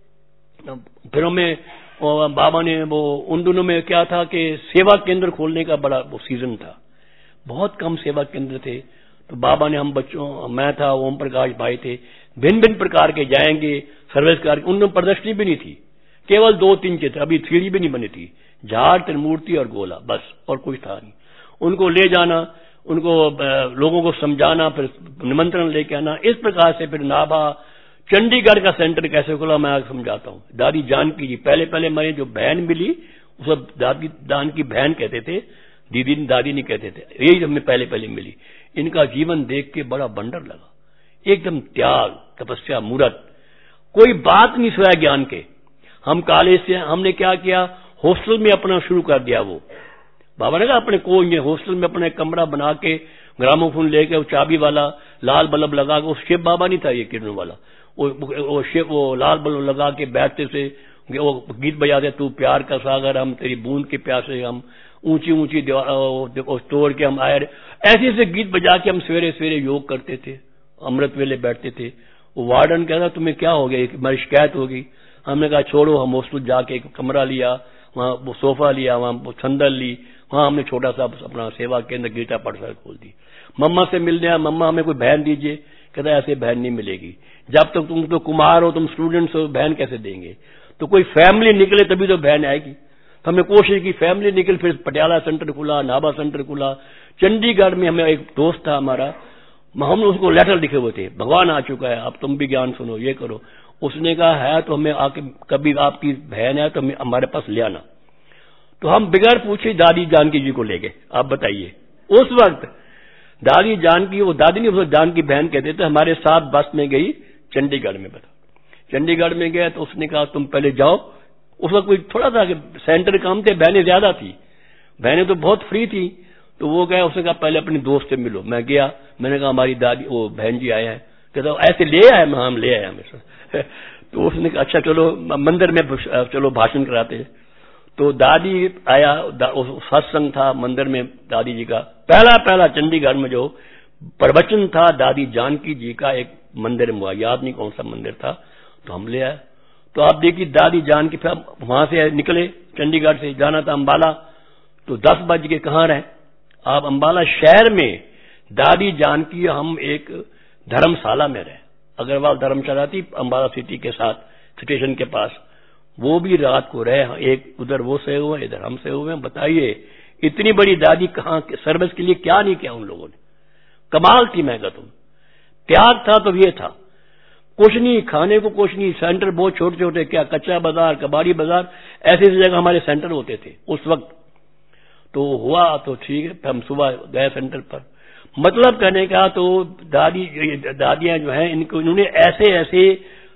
फिर हमें बाबा ने वो उन दिनों में क्या था कि सेवा केंद्र खोलने का बड़ा वो सीजन था। बहुत कम सेवा केंद्र थे। तो बाबा ने हम बच्चों, मैं था, ओम प्रकाश भाई थे, भिन्न भिन्न प्रकार के जाएंगे सर्विस कर। उनमें प्रदर्शनी भी नहीं थी, केवल 2-3 चित्र, अभी 3D भी नहीं बनी थी, झाड़, त्रिमूर्ति और गोला, बस, और कुछ था नहीं। उनको ले जाना, उनको लोगों को समझाना, फिर निमंत्रण लेके आना। इस प्रकार से फिर नाभा चंडीगढ़ का सेंटर कैसे खुला मैं आपको समझाता हूँ। दादी जानकी जी, पहले मेरी जो बहन मिली उसे दादी दान की बहन कहते थे, दीदी दादी नहीं कहते थे, यही हमें पहले मिली। इनका जीवन देख के बड़ा बंडर लगा, एकदम त्याग, तपस्या, मूर्त, कोई बात नहीं सुना ज्ञान के। हम कॉलेज से हमने क्या किया, हॉस्टल में अपना शुरू कर दिया। वो बाबा ने कहा अपने को ये हॉस्टल में अपना कमरा बना के, ग्रामोफोन लेके, वो चाबी वाला लाल बल्ब लगा के, वो शिव बाबा नहीं था ये किरणों वाला, वो लाल बल्ब लगा के बैठते से वो गीत बजाते, तू प्यार का सागर हम तेरी बूंद के प्यासे, हम ऊंची ऊंची दीवार तोड़ के हम आए, ऐसे ऐसे गीत बजा के हम सवेरे सवेरे योग करते थे, अमृत वेले बैठते थे। वो वार्डन कहता तुम्हें क्या हो गया, हमारी शिकायत होगी। हमने कहा छोड़ो, हम हॉस्टल जाके एक कमरा लिया, वहां वो सोफा लिया, वहां संदल ली, वहां हमने छोटा सा अपना सेवा केंद्र गीता पाठशाला खोल दी। मम्मा से मिलने आया, मम्मा हमें कोई बहन दीजिए। कहता ऐसे बहन नहीं मिलेगी, जब तक तुम तो कुमार हो, तुम स्टूडेंट्स हो, बहन कैसे देंगे। तो कोई फैमिली निकले तभी तो बहन आएगी। तो हमने कोशिश की, फैमिली निकल, फिर पटियाला सेंटर खुला, नाभा सेंटर खुला। चंडीगढ़ में हमें एक दोस्त था हमारा, हमने उसको लेटर लिखे हुए थे, भगवान आ चुका है, अब तुम भी ज्ञान सुनो, ये करो। उसने कहा है तो हमें आके, कभी आपकी बहन है तो हमें हमारे पास ले आना। तो हम बिगड़ पूछे दादी जानकी जी को ले गए। आप बताइए, उस वक्त दादी जानकी, वो दादी नहीं, उसको जानकी बहन कहते थे, हमारे साथ बस में गई चंडीगढ़ में। बता चंडीगढ़ में गए तो उसने कहा तुम पहले जाओ। उस वक्त कोई थोड़ा सा सेंटर काम थे, बहनें ज्यादा थी, बहनें तो बहुत फ्री थी। तो वो गया, उसने कहा पहले अपने दोस्त से मिलो। मैं गया, मैंने कहा हमारी दादी वो बहन जी आए हैं। कहता ऐसे ले आए, हम ले आए हमेशा। तो उसने कहा अच्छा चलो मंदिर में चलो भाषण कराते हैं। तो दादी आया, सत्संग था मंदिर में दादी जी का, पहला चंडीगढ़ में जो प्रवचन था दादी जानकी जी का, एक मंदिर में हुआ, याद नहीं कौन सा मंदिर था। तो हम ले आए। तो आप देखिए दादी जानकी, फिर वहां से निकले, चंडीगढ़ से जाना था अम्बाला। तो 10 बज के कहां रहे आप? अंबाला शहर में दादी जानकी हम एक धर्मशाला में रहे, अग्रवाल धर्मशाला थी अंबाला सिटी के साथ स्टेशन के पास, वो भी रात को रहे। एक उधर वो से हुए, इधर हम से हुए। बताइए इतनी बड़ी दादी कहां सर्विस के लिए क्या नहीं किया उन लोगों ने। कमाल थी। मैं कहता हूं त्याग था तो ये था, कुछ नहीं खाने को, कुछ नहीं। सेंटर बहुत छोटे छोटे, क्या कच्चा बाजार, कबाड़ी बाजार, ऐसी जगह हमारे सेंटर होते थे उस वक्त। तो हुआ तो ठीक है, हम सुबह गए सेंटर पर। मतलब कहने का तो दादियां जो हैं इन्होंने ऐसे ऐसे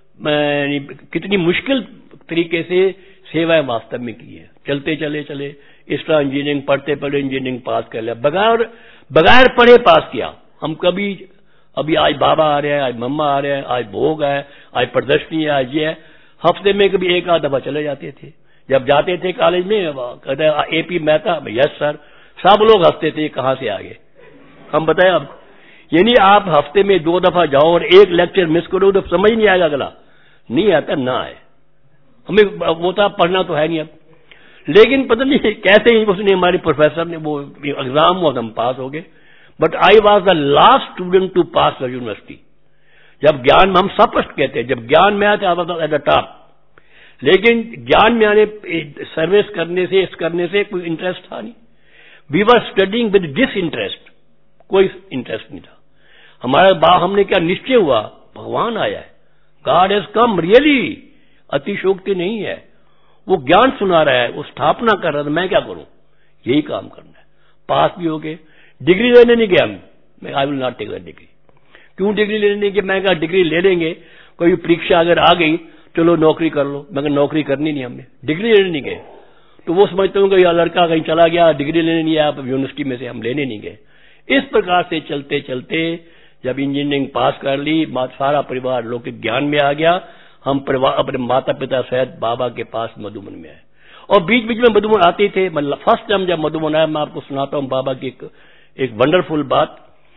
कितनी मुश्किल तरीके से सेवाएं वास्तव में की है। चलते चले चले इस तरह इंजीनियरिंग पढ़ते पढ़े इंजीनियरिंग पास कर लिया, बगैर पढ़े पास किया। हम कभी अभी आज बाबा आ रहे हैं, आज मम्मा आ रहे हैं, आज भोग है, आज प्रदर्शनी है, आज ये है। हफ्ते में कभी एक आध दफा चले जाते थे। जब जाते थे कॉलेज में कहते एपी मेहता, यस सर, सब लोग हंसते थे कहां से आ गए। हम बताएं आपको, यानी आप हफ्ते में 2 दफा जाओ और एक लेक्चर मिस करो तो समझ नहीं आएगा, अगला नहीं आता ना आए। हमें वो था पढ़ना तो है नहीं अब, लेकिन पता नहीं कैसे ही उसने हमारे प्रोफेसर ने वो एग्जाम हुआ, हम पास हो गए। But I was the last student to pass the university. जब ज्ञान में हम सब फर्स्ट कहते हैं, जब ज्ञान में आए थे I was at the top, लेकिन ज्ञान में आने सर्विस करने से इस करने से कोई इंटरेस्ट था नहीं। We were studying with disinterest, कोई इंटरेस्ट नहीं था हमारा। हमने क्या निश्चय हुआ, भगवान आया है, गॉड हैज कम रियली, अतिशोक्ति नहीं है। वो ज्ञान सुना रहा है, वो स्थापना कर रहा है, मैं क्या करूं, यही काम करना है। पास भी हो गए, डिग्री लेने नहीं गया मैं, I will not take the degree. क्यों डिग्री लेने नहीं गया? मैं कहा डिग्री ले लेंगे, कोई परीक्षा अगर आ गई चलो नौकरी कर लो। मैं नौकरी करनी नहीं, हमने डिग्री लेने नहीं गए। तो वो समझते होंगे यार लड़का कहीं चला गया, डिग्री लेने नहीं आया यूनिवर्सिटी में से, हम लेने नहीं गए। इस प्रकार से चलते चलते जब इंजीनियरिंग पास कर ली, सारा परिवार लौकिक ज्ञान में आ गया। हम अपने माता पिता सहित बाबा के पास मधुबन में आए, और बीच बीच में मधुबन आते थे। मतलब फर्स्ट टाइम जब मधुबन आया, मैं आपको सुनाता हूं बाबा की एक वंडरफुल बात,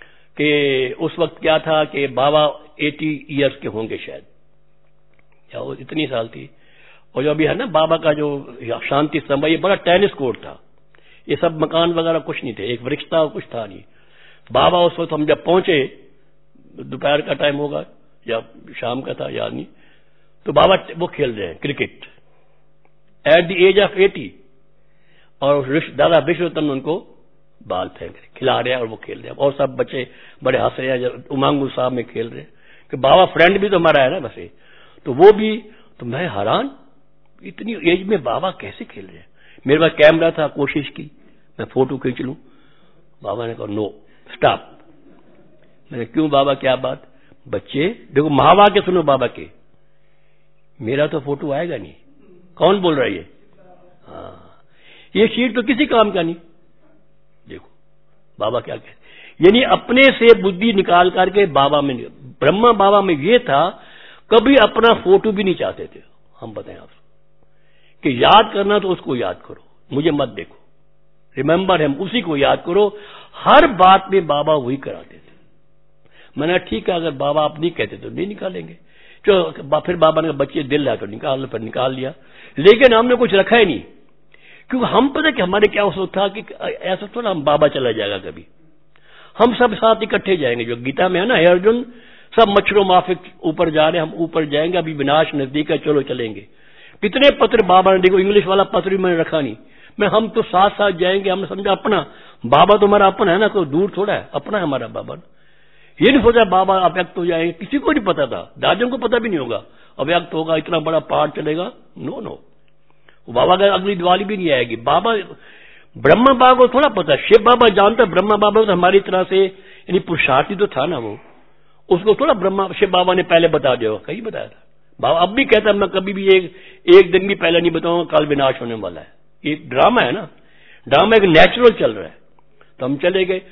कि उस वक्त क्या था कि बाबा 80 ईयर्स के होंगे शायद, या वो इतनी साल थी। और जो अभी है ना बाबा का जो शांति स्तंभ, ये बड़ा टेनिस कोर्ट था, ये सब मकान वगैरह कुछ नहीं थे, एक वृक्ष था कुछ था नहीं। बाबा उस वक्त हम जब पहुंचे, दोपहर का टाइम होगा या शाम का था याद नहीं, तो बाबा वो खेल रहे हैं cricket at the age of 80, और दादा विश्वतन उनको बाल फेंक रहे, खिला रहे हैं, और वो खेल रहे हैं, और सब बच्चे बड़े हंस रहे हैं, उमंग उत्साह में खेल रहे हैं कि बाबा फ्रेंड भी तो हमारा है ना बस। तो वो भी, तो मैं हैरान, इतनी एज में बाबा कैसे खेल रहे हैं। मेरे पास कैमरा था, कोशिश की मैं फोटो खींच लूं, बाबा ने कहा नो स्टॉप। मैंने क्यों बाबा, क्या बात? बच्चे देखो महावा के सुनो बाबा के, मेरा तो फोटो आएगा नहीं। कौन बोल रहा है ये? हाँ, ये शीट तो किसी काम का नहीं। देखो बाबा क्या कहते, यानी अपने से बुद्धि निकाल करके बाबा में, ब्रह्मा बाबा में ये था, कभी अपना फोटो भी नहीं चाहते थे। हम बताएं आपको कि याद करना तो उसको याद करो, मुझे मत देखो, रिमेंबर हिम, उसी को याद करो। हर बात में बाबा वही कराते थे। मैंने ठीक है, अगर बाबा आप नहीं कहते तो नहीं निकालेंगे। जो फिर बाबा ने बच्चे दिल है तो निकाल, फिर निकाल लिया, लेकिन हमने कुछ रखा ही नहीं, क्योंकि हम पता कि हमारे क्या उस था कि ऐसा थोड़ा हम बाबा चला जाएगा कभी, हम सब साथ इकट्ठे जाएंगे। जो गीता में है ना, हे अर्जुन सब मच्छरों माफिक ऊपर जा रहे हैं, हम ऊपर जाएंगे, अभी विनाश नजदीक है, चलो चलेंगे। कितने पत्र बाबा ने, देखो इंग्लिश वाला पत्र भी मैंने रखा नहीं, मैं हम तो साथ साथ जाएंगे। हमने समझा अपना बाबा तो हमारा अपना है ना, कोई दूर थोड़ा है, अपना है हमारा बाबा। ये नहीं सोचा बाबा अव्यक्त हो जाएंगे, किसी को नहीं पता था, दादियों को पता भी नहीं होगा अव्यक्त होगा, इतना बड़ा पाठ चलेगा। नो नो, बाबा का अगली दिवाली भी नहीं आएगी। बाबा ब्रह्मा बाबा को थोड़ा पता, शिव बाबा जानता, ब्रह्मा बाबा तो हमारी तरह से यानी पुरुषार्थी तो था ना वो, उसको थोड़ा ब्रह्मा शिव बाबा ने पहले बता दिया, कहीं बताया था। बाबा अब भी कहता है मैं कभी भी एक दिन भी पहले नहीं बताऊंगा, कल विनाश होने वाला है। एक ड्रामा है ना, ड्रामा एक नेचुरल चल रहा है। तो हम चले गए,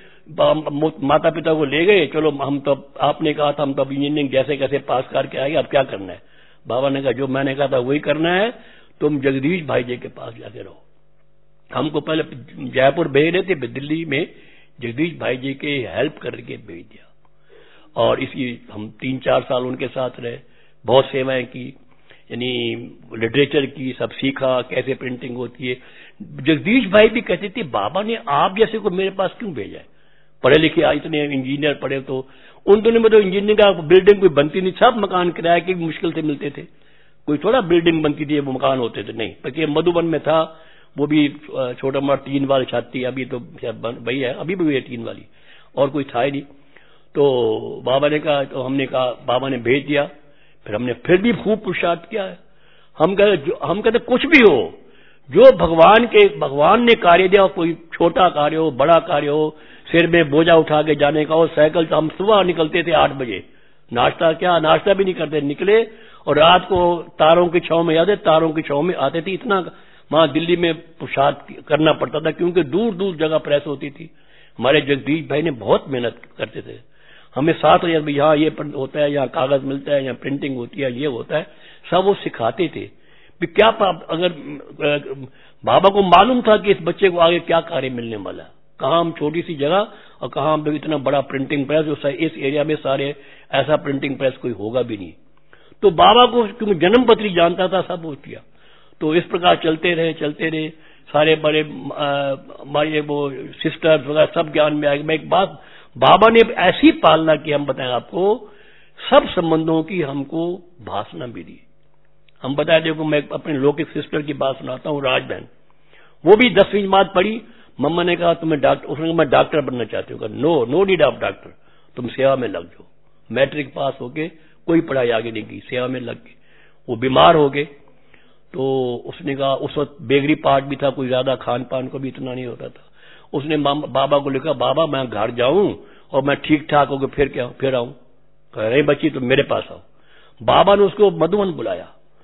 माता पिता को ले गए, चलो हम तो, आपने कहा था हम तो इंजीनियरिंग जैसे कैसे पास करके आएंगे, अब क्या करना है? बाबा ने कहा जो मैंने कहा था वही करना है, तुम जगदीश भाई जी के पास जाके रहो। हमको पहले जयपुर भेज रहे थे, दिल्ली में जगदीश भाई जी के हेल्प करके भेज दिया, और इसकी हम 3-4 साल उनके साथ रहे, बहुत सेवाएं की, यानी लिटरेचर की सब सीखा, कैसे प्रिंटिंग होती है, जगदीश भाई भी कहते थे बाबा ने आप जैसे को मेरे पास क्यों भेजा है, पढ़े लिखे इतने इंजीनियर पढ़े, तो उन दिनों में तो इंजीनियरिंग का बिल्डिंग कोई बनती नहीं, सब मकान किराए के मुश्किल से मिलते थे, कोई थोड़ा बिल्डिंग बनती थी वो मकान होते थे नहीं। बल्कि मधुबन में था वो भी छोटा मोटा टीन वाली छत थी, अभी तो वही है, अभी भी है टीन वाली, और कोई था ही नहीं। तो बाबा ने कहा, तो हमने कहा बाबा ने भेज दिया, फिर हमने फिर भी खूब पुरुषार्थ किया है। हम कहते कुछ भी हो, जो भगवान ने कार्य दिया, कोई छोटा कार्य हो बड़ा कार्य हो, सिर में बोझा उठा के जाने का हो, साइकिल तो हम सुबह निकलते थे 8 बजे, नाश्ता भी नहीं करते, निकले और रात को तारों की छांव में, याद है तारों की छांव में आते थे। इतना वहां दिल्ली में पुरुषार्थ करना पड़ता था क्योंकि दूर दूर जगह प्रेस होती थी। हमारे जगदीश भाई ने बहुत मेहनत करते थे, हमें 7 यहाँ ये होता है, यहाँ कागज मिलता है, यहाँ प्रिंटिंग होती है, ये होता है, सब वो सिखाते थे। क्या अगर बाबा को मालूम था कि इस बच्चे को आगे क्या कार्य मिलने वाला है, कहां हम छोटी सी जगह और कहां हम इतना बड़ा प्रिंटिंग प्रेस, इस एरिया में सारे ऐसा प्रिंटिंग प्रेस कोई होगा भी नहीं। तो बाबा को क्योंकि जन्म पत्री जानता था, सब वो किया। तो इस प्रकार चलते रहे, सारे बड़े हमारे वो सिस्टर्स वगैरह सब ज्ञान में आ गए। मैं एक बात, बाबा ने ऐसी पालना की, हम बताएं आपको, सब संबंधों की हमको भाषणा भी दी। हम बताए, देखो मैं अपने लौकिक सिस्टर की बात सुनाता हूँ, राज बहन, वो भी 10वीं जमात पढ़ी। मम्मा ने कहा तुम्हें डॉक्टर, उसने कहा मैं डॉक्टर बनना चाहती हूँ। नो नीड ऑफ डॉक्टर, तुम सेवा में लग जाओ। मैट्रिक पास होके कोई पढ़ाई आगे नहीं की, सेवा में लग गई। वो बीमार हो गए, तो उसने कहा, उस वक्त बेगरी पार्ट भी था, कोई ज्यादा खान पान को भी इतना नहीं होता था। उसने बाबा को लिखा, बाबा मैं घर जाऊं और मैं ठीक ठाक होकर फिर आऊं। कह रही बच्ची तुम मेरे पास आओ। बाबा ने उसको मधुबन बुलाया,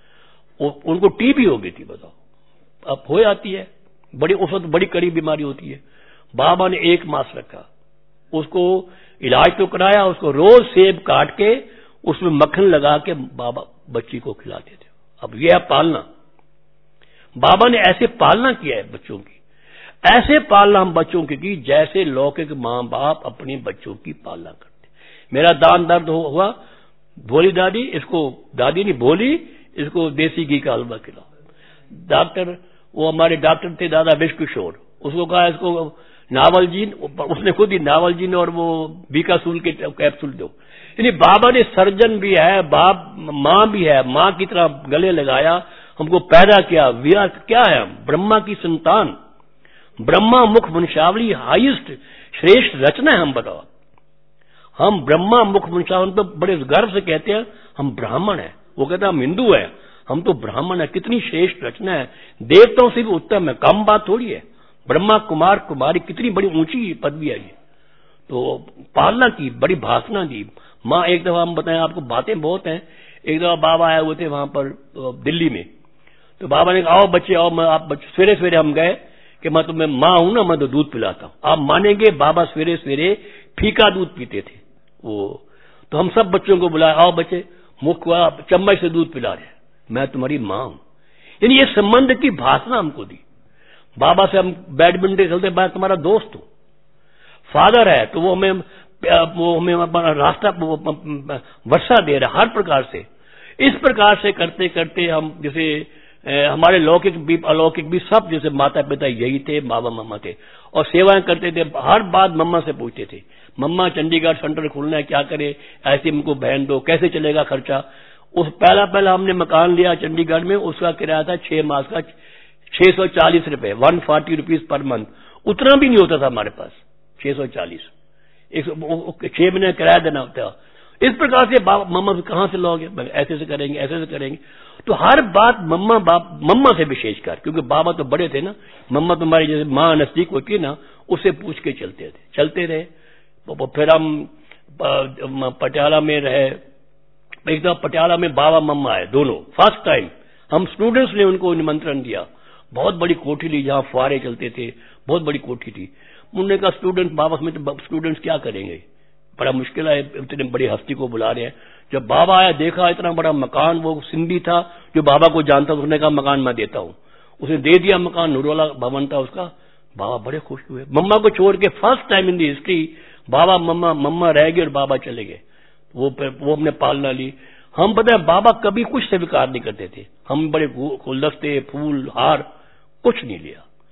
उनको टीबी हो गई थी, बताओ, अब हो जाती है बड़ी, उस वक्त बड़ी कड़ी बीमारी होती है। बाबा ने 1 मास रखा, उसको इलाज तो कराया, उसको रोज सेब काट के उसमें मक्खन लगा के बाबा बच्ची को खिलाते थे। अब यह है पालना, बाबा ने ऐसे पालना किया है बच्चों की, ऐसे पालना हम बच्चों की जैसे लौकिक मां बाप अपने बच्चों की पालना करते। मेरा दान दर्द हुआ, भोली दादी, इसको दादी नहीं भोली, इसको देसी घी का हलवा खिलाओ। डॉक्टर, वो हमारे डॉक्टर थे दादा विश्व किशोर, उसको कहा इसको नावलजीन, उसने खुद ही नावलजीन और वो बीकासूल के कैप्सूल दो। यानी बाबा ने सर्जन भी है, बाप मां भी है, मां की तरह गले लगाया, हमको पैदा किया। क्या है, ब्रह्मा की संतान, ब्रह्मा मुख वंशावली हाईएस्ट श्रेष्ठ रचना है। हम बताओ, हम ब्रह्मा मुख वंशावली, तो बड़े गर्व से कहते हैं हम ब्राह्मण है, वो कहता है हम हिंदू है, हम तो ब्राह्मण है। कितनी श्रेष्ठ रचना है, देवताओं से भी उत्तम है, कम बात थोड़ी है। ब्रह्मा कुमार कुमारी, कितनी बड़ी ऊंची पदवी है ये। तो पालना की, बड़ी भाषणा दी मां। एक दफा हम बताएं आपको, बातें बहुत हैं। एक दफा बाबा आए हुए थे वहां पर दिल्ली में, तो बाबा ने कहा आओ बच्चे आओ, मैं आप सवेरे सवेरे हम गए कि मैं तुम्हें मां हूं ना, मैं तो दूध पिलाता हूं। आप मानेंगे बाबा सवेरे सवेरे फीका दूध पीते थे वो। तो हम सब बच्चों को बुलाया, आओ बच्चे, मुख चम्मच से दूध पिला रहे, मैं तुम्हारी मां हूं। यानी ये संबंध की भाषणा हमको दी। बाबा से हम बैडमिंटन खेलते, मैं तुम्हारा दोस्त हूं। फादर है तो वो हमें अपना रास्ता वर्षा दे रहा हर प्रकार से। इस प्रकार से करते करते हम, जैसे हमारे लौकिक भी अलौकिक भी सब, जैसे माता पिता यही थे, बाबा मम्मा थे, और सेवाएं करते थे। हर बात मम्मा से पूछते थे, मम्मा चंडीगढ़ सेंटर खोलना है, क्या करे, ऐसे हमको बहन दो, कैसे चलेगा खर्चा। उस पहला हमने मकान लिया चंडीगढ़ में, उसका किराया था 6 मास का 640 रुपए, 140 रुपीज पर मंथ। उतना भी नहीं होता था हमारे पास, 640, 6 महीने किराया देना होता। इस प्रकार से मम्मा कहां से लोगे, ऐसे से करेंगे, ऐसे से करेंगे। तो हर बात मम्मा से विशेषकर, क्योंकि बाबा तो बड़े थे ना, मम्मा तुम्हारी जैसे मां नजदीक होती है ना, उससे पूछ के चलते रहे। तो फिर हम पटियाला में रहे। एक दफा पटियाला में बाबा मम्मा आए दोनों, फर्स्ट टाइम। हम स्टूडेंट्स ने उनको निमंत्रण दिया, बहुत बड़ी कोठी ली जहां फुआरे चलते थे, बहुत बड़ी कोठी थी। उन्होंने कहा स्टूडेंट, बाबा में तो स्टूडेंट्स क्या करेंगे, बड़ा मुश्किल है, इतने बड़ी हस्ती को बुला रहे हैं। जब बाबा आया, देखा इतना बड़ा मकान, वो सिंधी था जो बाबा को जानता, उसने कहा मकान मैं देता हूं। उसने दे दिया मकान, नूरवाला भवन था उसका। बाबा बड़े खुश हुए। मम्मा को छोड़ के first time in the history बाबा मम्मा रह गए और बाबा चले गए। वो हमने पालना ली। हम पता है बाबा कभी कुछ स्वीकार नहीं करते थे। हम बड़े गुलदस्ते, फूल, हार कुछ नहीं लिया।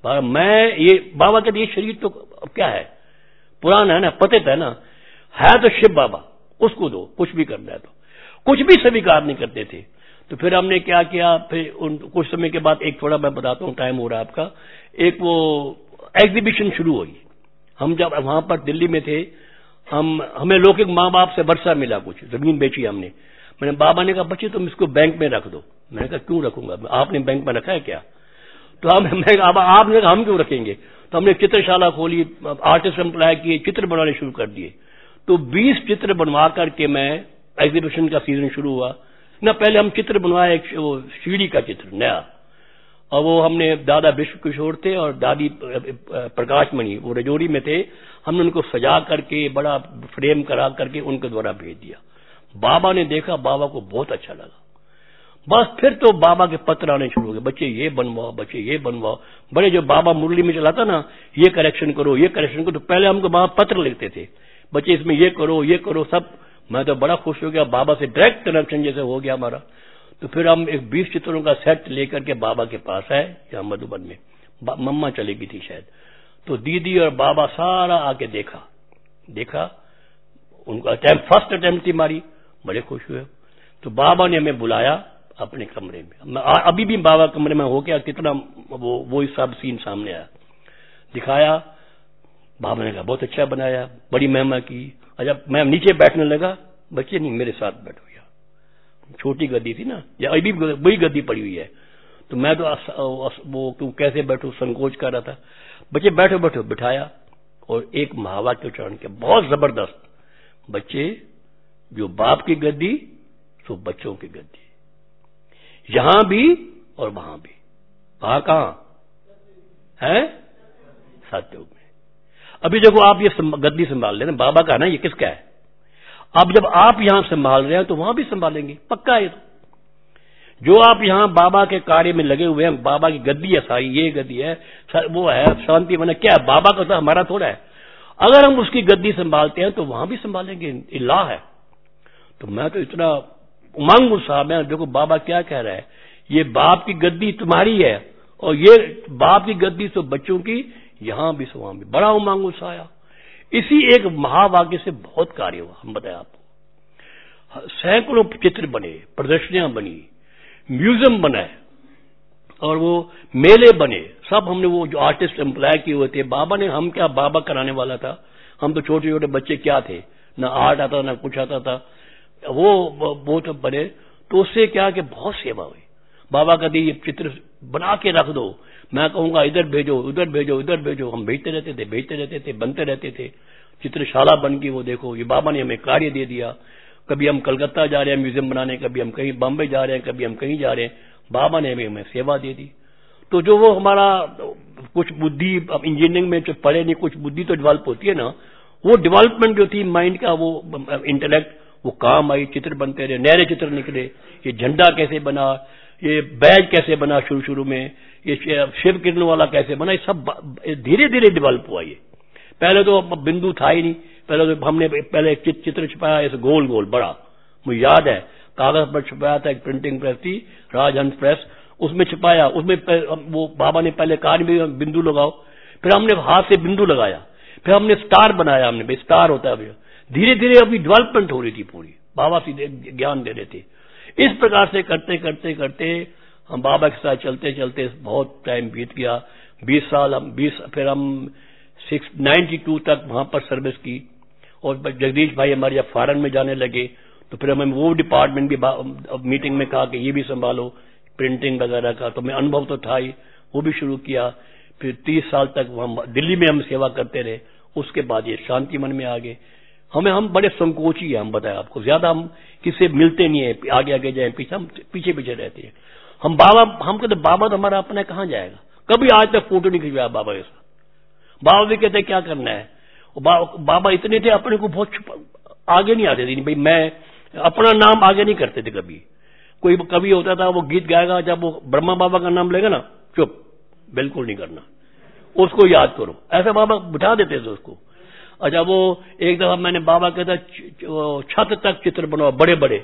मैं ये बाबा कहते ये शरीर तो क्या है, पुराना है ना, पतित है ना, है तो शिव बाबा, उसको दो, कुछ भी करना है तो। कुछ भी स्वीकार नहीं करते थे। तो फिर हमने क्या किया, फिर कुछ समय के बाद एक थोड़ा मैं बताता हूँ, टाइम हो रहा है आपका, एक वो एग्जीबिशन शुरू हुई। हम जब वहां पर दिल्ली में थे, हमें लौकिक माँ बाप से वर्षा मिला, कुछ जमीन बेची हमने। मैंने बाबा ने कहा बच्चे तुम इसको बैंक में रख दो। मैंने कहा क्यों रखूंगा, आपने बैंक में रखा है क्या? तो आपने कहा हम क्यों रखेंगे? तो हमने चित्रशाला खोली, आर्टिस्ट एम्प्लॉय किए, चित्र बनाने शुरू कर दिए। तो 20 चित्र बनवा करके मैं, एग्जीबिशन का सीजन शुरू हुआ ना, पहले हम चित्र बनवाए, एक सीढ़ी का चित्र नया, और वो हमने, दादा विश्व किशोर थे और दादी प्रकाशमणि, वो रजौरी में थे, हमने उनको सजा करके बड़ा फ्रेम करा करके उनके द्वारा भेज दिया। बाबा ने देखा, बाबा को बहुत अच्छा लगा। बस फिर तो बाबा के पत्र आने शुरू हो गए, बच्चे ये बनवाओ, बच्चे ये बनवाओ। बड़े जो बाबा मुरली में चलाता ना, ये करेक्शन करो, ये करेक्शन करो, तो पहले हमको वहां पत्र लिखते थे, बच्चे इसमें ये करो सब। मैं तो बड़ा खुश हो गया, बाबा से डायरेक्ट कनेक्शन जैसे हो गया हमारा। तो फिर हम एक 20 चित्रों का सेट लेकर के बाबा के पास आए, यहाँ मधुबन में, मम्मा चली गई थी शायद। तो दीदी और बाबा सारा आके देखा, उनका फर्स्ट अटेम्प्ट थी हमारी, बड़े खुश हुए। तो बाबा ने हमें बुलाया अपने कमरे में, अभी भी बाबा कमरे में हो गया, कितना वो सब सीन सामने आया, दिखाया। बाबा ने कहा बहुत अच्छा बनाया, बड़ी महिमा की। अच्छा, मैं नीचे बैठने लगा, बच्चे नहीं मेरे साथ बैठो, यार छोटी गद्दी थी ना, या अभी वही गद्दी पड़ी हुई है। तो मैं तो वो कैसे बैठू, संकोच कर रहा था। बच्चे बैठो बैठो, बिठाया, और एक महावाक्य उच्चारण किया, बहुत जबरदस्त। बच्चे, जो बाप की गद्दी तो बच्चों की गद्दी, यहां भी और वहां भी। वहां कहां है? सत्युग में। अभी देखो आप ये गद्दी संभाल लेना, बाबा का ना, ये किसका है? अब जब आप यहां संभाल रहे हैं तो वहां भी संभालेंगे, पक्का है। जो आप यहां बाबा के कार्य में लगे हुए हैं, बाबा की गद्दी है सारी, ये गद्दी है, वो है शांति मन, क्या है? बाबा का तो हमारा थोड़ा है। अगर हम उसकी गद्दी संभालते हैं तो वहां भी संभालेंगे, इल्लाह है। तो मैं तो इतना उमंग उत्साह में, देखो बाबा क्या कह रहा है, ये बाप की गद्दी तुम्हारी है, और ये बाप की गद्दी तो बच्चों की, यहां भी वहां भी। बड़ा उमंग उत्साह आया। इसी एक महावाक्य से बहुत कार्य हुआ। हम बताएं आपको, सैकड़ों चित्र बने, प्रदर्शनियां बनी, म्यूजियम बनाए, और वो मेले बने, सब हमने वो जो आर्टिस्ट एम्प्लॉय किए हुए थे। बाबा ने, हम क्या बाबा कराने वाला था, हम तो छोटे छोटे बच्चे क्या थे, ना आर्ट आता ना कुछ आता था, वो तो बने। तो उससे क्या कि बहुत सेवा हुई। बाबा का दी ये चित्र बना के रख दो, मैं कहूंगा इधर भेजो, उधर भेजो, इधर भेजो, हम भेजते रहते थे, बनते रहते थे। चित्रशाला बन गई, वो देखो, ये बाबा ने हमें कार्य दे दिया। कभी हम कलकत्ता जा रहे हैं म्यूजियम बनाने, कभी हम कहीं बॉम्बे जा रहे हैं, कभी हम कहीं जा रहे हैं, बाबा ने हमें सेवा दे दी। तो जो वो हमारा कुछ बुद्धि, अब इंजीनियरिंग में जो पढ़े नहीं, कुछ बुद्धि तो डेवलप होती है ना, वो डेवलपमेंट जो थी माइंड का, वो इंटेलेक्ट, वो काम आई। चित्र बनते रहे, नए चित्र निकले, ये झंडा कैसे बना, ये बैज कैसे बना शुरू में, ये शिव किरण वाला कैसे बना, ये सब धीरे धीरे डेवलप हुआ। ये पहले तो बिंदु था ही नहीं। पहले तो हमने पहले चित्र छपाया ऐसे गोल गोल बड़ा, मुझे याद है, कागज पर छपाया था, एक प्रिंटिंग प्रेस थी, राजहंस प्रेस, उसमें छपाया। उसमें वो बाबा ने पहले कान में बिंदु लगाओ, फिर हमने हाथ से बिंदु लगाया, फिर हमने स्टार बनाया, हमने स्टार होता है। धीरे धीरे अभी डेवलपमेंट हो रही थी पूरी, बाबा सीधे ज्ञान दे रहे थे। इस प्रकार से करते करते करते हम बाबा के साथ चलते चलते बहुत टाइम बीत गया, 20 साल। फिर हम 92 तक वहां पर सर्विस की, और जगदीश भाई हमारे जब फॉरेन में जाने लगे तो फिर हमें वो डिपार्टमेंट भी मीटिंग में कहा कि ये भी संभालो, प्रिंटिंग वगैरह का। तो मैं अनुभव तो था ही, वो भी शुरू किया। फिर 30 साल तक वहां दिल्ली में हम सेवा करते रहे। उसके बाद ये शांति मन में आ गए। हम बड़े संकोची हैं, हम बताएं आपको, ज्यादा हम किससे मिलते नहीं है, आगे आगे जाए पीछे, हम पीछे पीछे रहते हैं। हम कहते बाबा तो हमारा अपना कहां जाएगा, कभी आज तक फोटो नहीं खिंचवाया बाबा के साथ। बाबा भी कहते क्या करना है, बाबा इतने थे अपने को बहुत आगे नहीं आते थे, भाई मैं अपना नाम आगे नहीं करते थे कभी। कोई कभी होता था वो गीत गाएगा, जब वो ब्रह्मा बाबा का नाम लेगा ना, चुप, बिल्कुल नहीं करना, उसको याद करो, ऐसा बाबा बिठा देते थे उसको। अच्छा, वो एक दफा मैंने बाबा कहता छत तक चित्र बनाओ बड़े बड़े,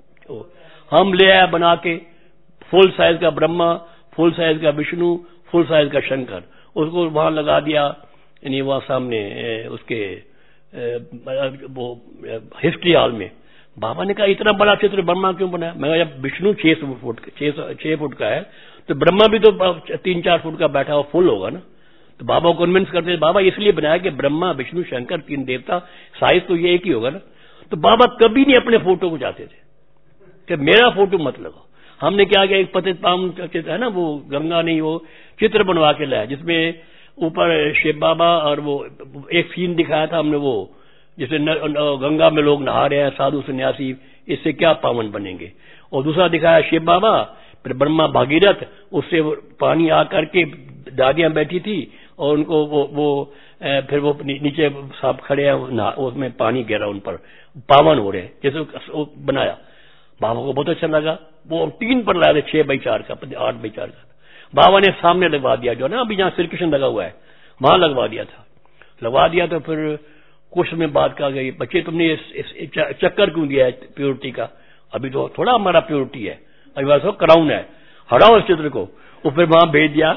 हम ले आया बना के, फुल साइज का ब्रह्मा, फुल साइज का विष्णु, फुल साइज का शंकर, उसको वहां लगा दिया, यानी वहां सामने उसके वो हिस्ट्री हॉल में। बाबा ने कहा इतना बड़ा चित्र ब्रह्मा क्यों बनाया? मैं जब विष्णु 6 फुट का है तो ब्रह्मा भी तो 3-4 फुट का बैठा हुआ फुल होगा ना। तो बाबा को कन्विंस करते, बाबा इसलिए बनाया कि ब्रह्मा विष्णु शंकर 3 देवता, साइज तो ये एक ही होगा ना। तो बाबा कभी नहीं अपने फोटो को चाहते थे कि मेरा फोटो मत लगाओ। हमने क्या किया, एक पतित पावन चित्र है ना, वो गंगा नहीं, वो चित्र बनवा के लाया जिसमें ऊपर शिव बाबा और वो एक सीन दिखाया था हमने, वो जैसे गंगा में लोग नहा रहे हैं साधु सन्यासी, इससे क्या पावन बनेंगे। और दूसरा दिखाया शिव बाबा, फिर ब्रह्मा भागीरथ, उससे पानी आ करके दादियां बैठी थी और उनको वो फिर वो नीचे सांप खड़े हैं, उसमें पानी गिरा उन पर, पावन हो रहे हैं, जैसे वो बनाया। बाबा को बहुत अच्छा लगा। वो 3 पर लाए थे, 6x4 का, 8x4 का। बाबा ने सामने लगवा दिया, जो ना अभी जहां श्री कृष्ण लगा हुआ है वहां लगवा दिया था। लगवा दिया तो फिर कुछ समय बाद कहा गई, बच्चे तुमने इस चक्कर क्यों दिया है प्योरिटी का? अभी तो थोड़ा हमारा प्योरिटी है, अभी वैसा क्राउन है, हटाओ इस चित्र को। वो फिर वहां भेज दिया,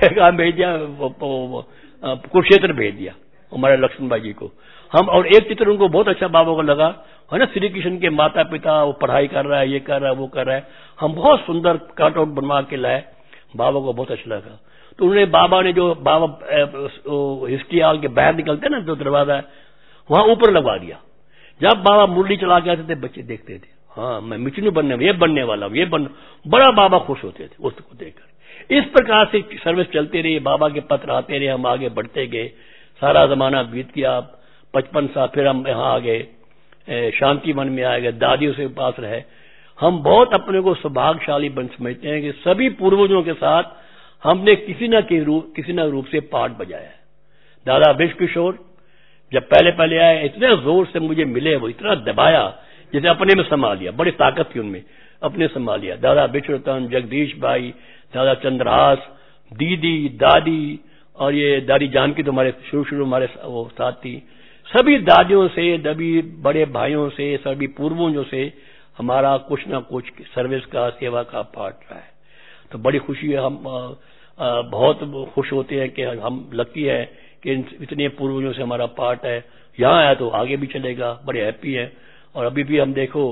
कुरुक्षेत्र भेज दिया हमारे लक्ष्मण भाई जी को। हम और एक चित्र उनको बहुत अच्छा बाबा को लगा, है ना, श्री कृष्ण के माता पिता, वो पढ़ाई कर रहा है, ये कर रहा है, वो कर रहा है। हम बहुत सुंदर कटआउट बनवा के लाए, बाबा को बहुत अच्छा लगा। तो उन्होंने, बाबा ने जो बाबा हिस्ट्री हॉल के बाहर निकलते ना जो दरवाजा है, वहां ऊपर लगवा दिया। जब बाबा मुरली चला के आते थे बच्चे देखते थे, हाँ मैं मिचनू बनने, ये बनने वाला हूं, ये बन, बड़ा बाबा खुश होते थे उसको देखकर। इस प्रकार से सर्विस चलती रही, बाबा के पत्र आते रहे, हम आगे बढ़ते गए। सारा जमाना बीत गया, 55 साल, फिर हम यहाँ आ गए, शांति वन में आ गए, दादियों से पास रहे। हम बहुत अपने को सौभाग्यशाली बन समझते हैं कि सभी पूर्वजों के साथ हमने किसी न रूप से पाठ बजाया है। दादा वृष किशोर जब पहले आए, इतने जोर से मुझे मिले, वो इतना दबाया जैसे अपने में समा लिया, बड़ी ताकत थी उनमें, अपने समा लिया। दादा विश्वरतन, जगदीश भाई, दादा चंद्रहास, दीदी, दादी, और ये दादी जानकी तो हमारे शुरू हमारे वो साथ थी। सभी दादियों से, सभी बड़े भाइयों से, सभी पूर्वजों से हमारा कुछ ना कुछ सर्विस का, सेवा का पाठ रहा है। तो बड़ी खुशी है, हम बहुत खुश होते हैं कि हम लकी है कि इतने पूर्वजों से हमारा पाठ है। यहाँ आया तो आगे भी चलेगा, बड़े हैप्पी है। और अभी भी हम देखो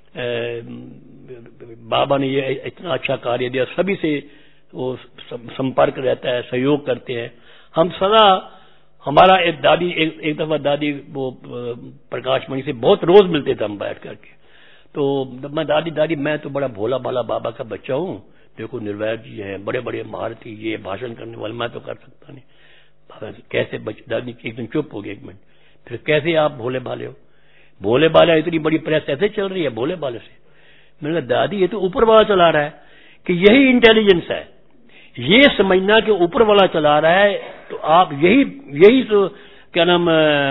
बाबा ने ये इतना अच्छा कार्य दिया, सभी से वो संपर्क रहता है, सहयोग करते हैं हम सदा। हमारा एक दफा दादी वो प्रकाश मणि से बहुत रोज मिलते थे हम बैठ करके। तो मैं दादी मैं तो बड़ा भोला भाला बाबा का बच्चा हूँ, देखो निर्वैर जी हैं, बड़े बड़े महारथी, ये भाषण करने वाले, मैं तो कर सकता नहीं। कैसे दादी एक दिन चुप हो गई, 1 मिनट, फिर कैसे आप भोले भाले हो? भोले भाले, इतनी बड़ी प्रेस ऐसे चल रही है भोले भाले से। मैंने कहा दादी ये तो ऊपर वाला चला रहा है, कि यही इंटेलिजेंस है, ये समझना कि ऊपर वाला चला रहा है, तो आप यही तो क्या नाम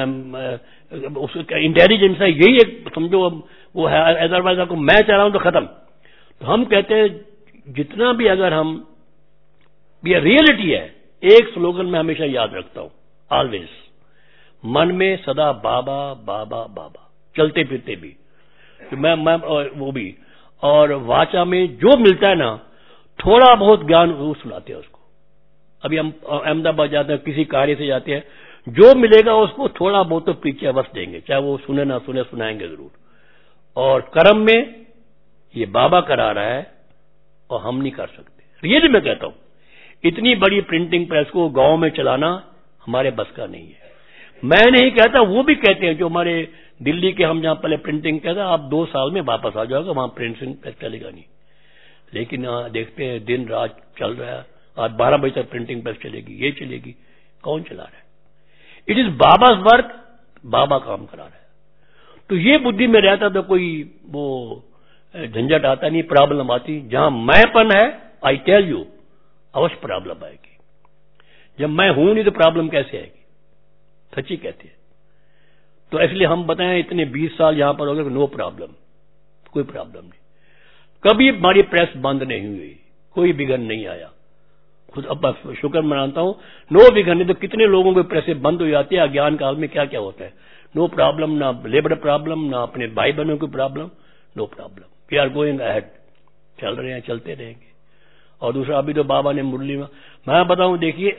उसका इंटेलिजेंस है, यही एक समझो वो है। अदरवाइज आपको मैं चाह रहा हूं तो खत्म। तो हम कहते हैं जितना भी अगर हम, ये रियलिटी है। एक स्लोगन मैं हमेशा याद रखता हूं, ऑलवेज, मन में सदा बाबा बाबा बाबा, चलते फिरते भी, तो मैं वो भी, और वाचा में जो मिलता है ना, थोड़ा बहुत ज्ञान वो सुनाते हैं उसको। अभी हम अहमदाबाद जाते हैं, किसी कार्य से जाते हैं, जो मिलेगा उसको थोड़ा बहुत तो पीछे अवश्य देंगे, चाहे वो सुने ना सुने, सुनाएंगे जरूर। और कर्म में ये बाबा करा रहा है और हम नहीं कर सकते। रियली मैं कहता हूं, इतनी बड़ी प्रिंटिंग प्रेस को गांव में चलाना हमारे बस का नहीं है। मैं नहीं कहता, वो भी कहते हैं जो हमारे दिल्ली के, हम जहां पहले प्रिंटिंग कहता, आप 2 साल में वापस आ जाओगे, वहां प्रिंटिंग प्रेस चलेगा नहीं। लेकिन देखते हैं दिन रात चल रहा है, आज 12 बजे तक प्रिंटिंग प्रेस चलेगी, ये चलेगी। कौन चला रहा है? इट इज बाबा's वर्क, बाबा काम करा रहा है। तो ये बुद्धि में रहता तो कोई वो झंझट आता नहीं, प्रॉब्लम आती। जहां मैंपन है, आई टेल यू, अवश्य प्रॉब्लम आएगी। जब मैं हूं नहीं तो प्रॉब्लम कैसे आएगी? सच्ची कहती है। तो इसलिए हम बताएं, इतने 20 साल यहां पर हो गए, नो प्रॉब्लम, कोई प्रॉब्लम नहीं। कभी हमारी प्रेस बंद नहीं हुई, कोई विघन नहीं आया। खुद अब शुक्र मनाता हूं, नो विघन। नहीं तो कितने लोगों की प्रेसें बंद हो जाती है अज्ञान काल में, क्या क्या होता है। नो प्रॉब्लम, ना लेबर प्रॉब्लम, ना अपने भाई बहनों की problem, no problem. We are going ahead, चल रहे हैं, चलते रहेंगे। और दूसरा अभी तो बाबा ने मुरली में, मैं बताऊं देखिए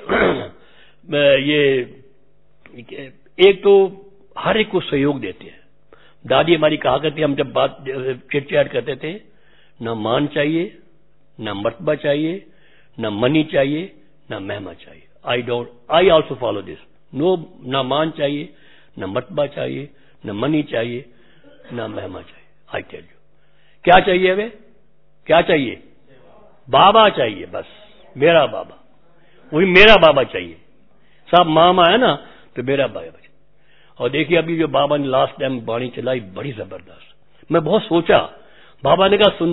ये एक तो हर एक को सहयोग देते हैं। दादी हमारी कहा करती, हम जब बात चिट चैट करते थे, न मान चाहिए, न मर्तबा चाहिए, न मनी चाहिए, न महिमा चाहिए। I also follow this. No, न मान चाहिए, न मर्तबा चाहिए, न मनी चाहिए, न महिमा चाहिए। आई टेल यू, क्या चाहिए वे, क्या चाहिए? बाबा चाहिए, बस मेरा बाबा, वही मेरा बाबा चाहिए। सब मामा है ना, तो मेरा बाबा चाहिए। और देखिए अभी जो बाबा ने लास्ट टाइम वाणी चलाई, बड़ी जबरदस्त। मैं बहुत सोचा, बाबा ने कहा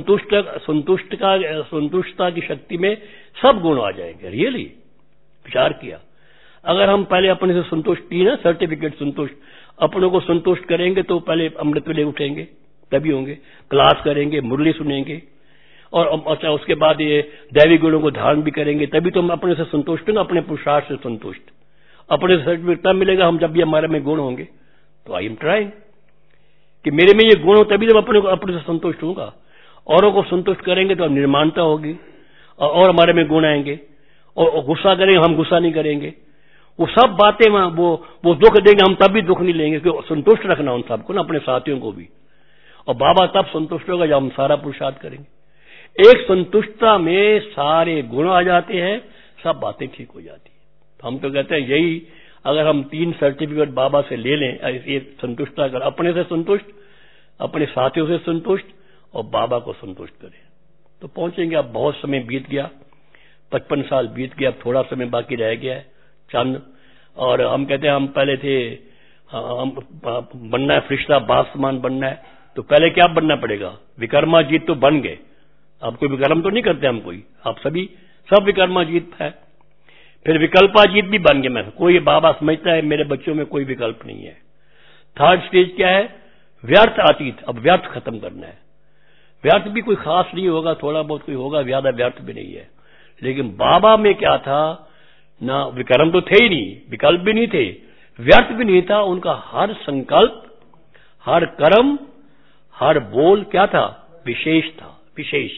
संतुष्टता की शक्ति में सब गुण आ जाएंगे। रियली विचार किया, अगर हम पहले अपने से संतुष्ट की ना, सर्टिफिकेट संतुष्ट, अपनों को संतुष्ट करेंगे तो पहले अमृत वेले उठेंगे, तभी होंगे, क्लास करेंगे, मुरली सुनेंगे, और अच्छा उसके बाद ये दैवी गुणों को धारण भी करेंगे, तभी तो हम अपने से संतुष्ट ना, अपने पुरुषार्थ से संतुष्ट। अपने से सर्टिफिकेट तब मिलेगा हम जब भी हमारे में गुण होंगे। तो आई एम ट्राइंग कि मेरे में ये गुण हो, तभी जब अपने से संतुष्ट होगा। औरों को संतुष्ट करेंगे तो निर्माणता होगी, और हमारे में गुण आएंगे। और गुस्सा करेंगे, हम गुस्सा नहीं करेंगे। वो सब बातें वो दुख देंगे, हम तब भी दुख नहीं लेंगे, क्योंकि संतुष्ट रखना उन सबको ना, अपने साथियों को भी। और बाबा तब संतुष्ट होगा जब हम सारा पुरुषार्थ करेंगे। एक संतुष्टता में सारे गुण आ जाते हैं, सब बातें ठीक हो जाती है। तो हम तो कहते हैं यही, अगर हम 3 सर्टिफिकेट बाबा से ले लें, ये संतुष्टता कर, अपने से संतुष्ट, अपने साथियों से संतुष्ट, और बाबा को संतुष्ट करें, तो पहुंचेंगे। अब बहुत समय बीत गया, 55 साल बीत गया, अब थोड़ा समय बाकी रह गया है, चंद। और हम कहते हैं हम पहले थे, हम बनना है फरिश्ता बासमान बनना है, तो पहले क्या बनना पड़ेगा? विकर्माजीत तो बन गए, अब कोई विकर्म तो नहीं करते हम कोई, आप सभी सब विकर्माजीत है। फिर विकल्पाजीत भी बन गए। मैं कोई बाबा समझता है मेरे बच्चों में कोई विकल्प नहीं है। 3rd स्टेज क्या है? व्यर्थ अतीत। अब व्यर्थ खत्म करना है। व्यर्थ भी कोई खास नहीं होगा, थोड़ा बहुत कोई होगा, ज्यादा व्यर्थ भी नहीं है। लेकिन बाबा में क्या था ना, विकर्म तो थे ही नहीं, विकल्प भी नहीं थे, व्यर्थ भी नहीं था। उनका हर संकल्प, हर कर्म, हर बोल क्या था? विशेष था, विशेष।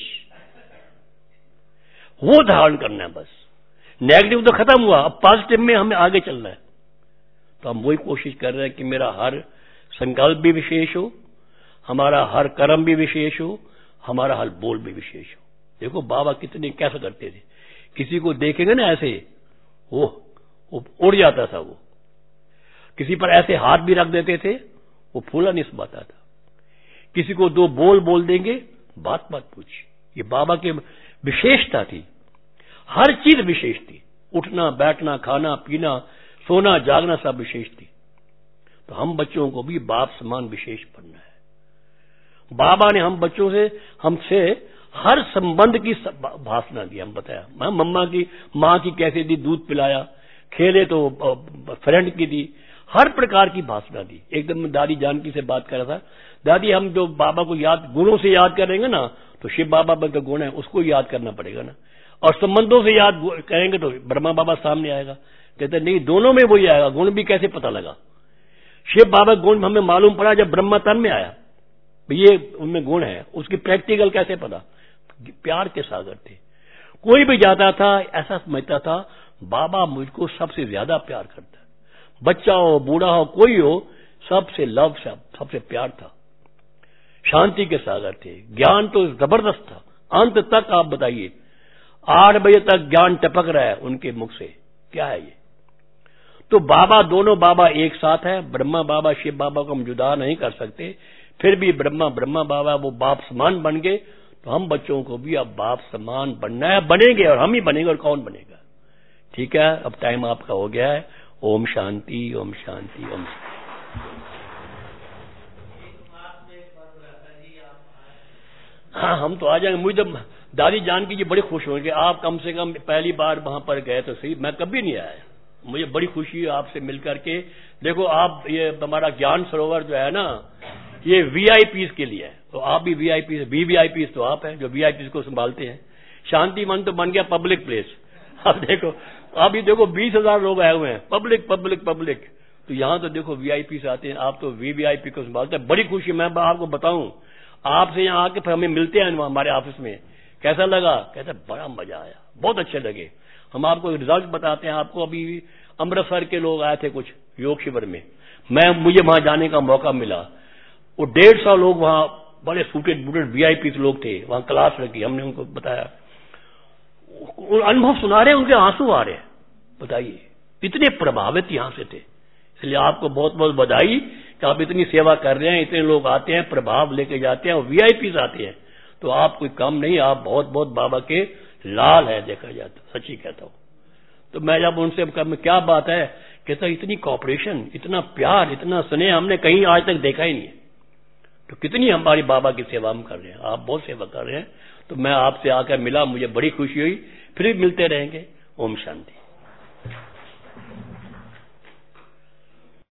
वो धारण करना है बस। नेगेटिव तो खत्म हुआ, अब पॉजिटिव में हमें आगे चलना है। तो हम वही कोशिश कर रहे हैं कि मेरा हर संकल्प भी विशेष हो, हमारा हर कर्म भी विशेष हो, हमारा हर बोल भी विशेष हो। देखो बाबा कितने कैसा करते थे, किसी को देखेंगे ना ऐसे वो उड़ जाता था। वो किसी पर ऐसे हाथ भी रख देते थे, वो फूला नहीं समाता था। किसी को 2 बोल देंगे, बात पूछी। ये बाबा के विशेषता थी, हर चीज विशेष थी। उठना बैठना, खाना पीना, सोना जागना सब विशेष थी। तो हम बच्चों को भी बाप समान विशेष बनना है। बाबा ने हम बच्चों से, हमसे हर संबंध की भाषणा दी। हम बताया मम्मा की, माँ की कैसे दी, दूध पिलाया, खेले तो फ्रेंड की दी, हर प्रकार की भाषणा दी। एकदम मैं दादी जानकी से बात कर रहा था, दादी हम जो बाबा को याद गुणों से याद करेंगे ना, तो शिव बाबा में तो गुण है, उसको याद करना पड़ेगा ना। और संबंधों से याद करेंगे तो ब्रह्मा बाबा सामने आएगा। कहते नहीं, दोनों में वही आएगा। गुण भी कैसे पता लगा? शिव बाबा गुण हमें मालूम पड़ा जब ब्रह्मा तन में आया, ये उनमें गुण है। उसकी प्रैक्टिकल कैसे पता? प्यार के सागर थे। कोई भी जाता था ऐसा समझता था बाबा मुझको सबसे ज्यादा प्यार करता है। बच्चा हो, बूढ़ा हो, कोई हो, सबसे लव, सबसे प्यार था। शांति के सागर थे। ज्ञान तो जबरदस्त था। अंत तक आप बताइए, 8 बजे तक ज्ञान टपक रहा है उनके मुख से। क्या है ये? तो बाबा, दोनों बाबा एक साथ है। ब्रह्मा बाबा शिव बाबा को हम जुदा नहीं कर सकते। फिर भी ब्रह्मा बाबा वो बाप समान बन गए, तो हम बच्चों को भी अब बाप समान बनना है। बनेंगे, और हम ही बनेंगे, और कौन बनेगा? ठीक है, अब टाइम आपका हो गया है। ओम शांति, ओम शांति, ओम शांति। हाँ, हम तो आ जाएंगे। मुझे जब दादी जानकी जी बड़ी खुश होंगे, आप कम से कम पहली बार वहां पर गए तो सही, मैं कभी नहीं आया। मुझे बड़ी खुशी है आपसे मिलकर के। देखो आप, ये हमारा ज्ञान सरोवर जो है ना, ये वीआईपीज के लिए है, तो आप भी वीआईपी, वीवीआईपीज तो आप हैं जो वीआईपीज को संभालते हैं। शांति मन तो बन गया पब्लिक प्लेस। अब देखो, अभी देखो 20,000 लोग आए हुए हैं, पब्लिक पब्लिक पब्लिक। तो यहां तो देखो वीआईपी आते हैं, आप तो वीवीआईपी को संभालते हैं। बड़ी खुशी, मैं आपको बताऊं, आपसे यहाँ आके हमें मिलते हैं हमारे ऑफिस में कैसा लगा? कहते बड़ा मजा आया, बहुत अच्छे लगे। हम आपको रिजल्ट बताते हैं। आपको अभी अमृतसर के लोग आए थे कुछ योग शिविर में, मुझे वहां जाने का मौका मिला। वो 150 लोग वहां, बड़े सूटेड बूटेड VIP लोग थे, वहां क्लास लगी, हमने उनको बताया, अनुभव सुना रहे हैं, उनके आंसू आ रहे हैं। बताइए, इतने प्रभावित यहां से थे। इसलिए आपको बहुत बहुत बधाई कि आप इतनी सेवा कर रहे हैं, इतने लोग आते हैं, प्रभाव लेके जाते हैं और VIP आते हैं, तो आप कोई कम नहीं, आप बहुत बहुत बाबा के लाल है, देखा जाता, सच्ची कहता हूं। तो मैं जब उनसे क्या बात है, कहता इतनी कॉपरेशन, इतना प्यार, इतना स्नेह हमने कहीं आज तक देखा ही नहीं है। तो कितनी हमारी बाबा की सेवा हम कर रहे हैं, आप बहुत सेवा कर रहे हैं। तो मैं आपसे आकर मिला, मुझे बड़ी खुशी हुई, फिर मिलते रहेंगे। ओम शांति।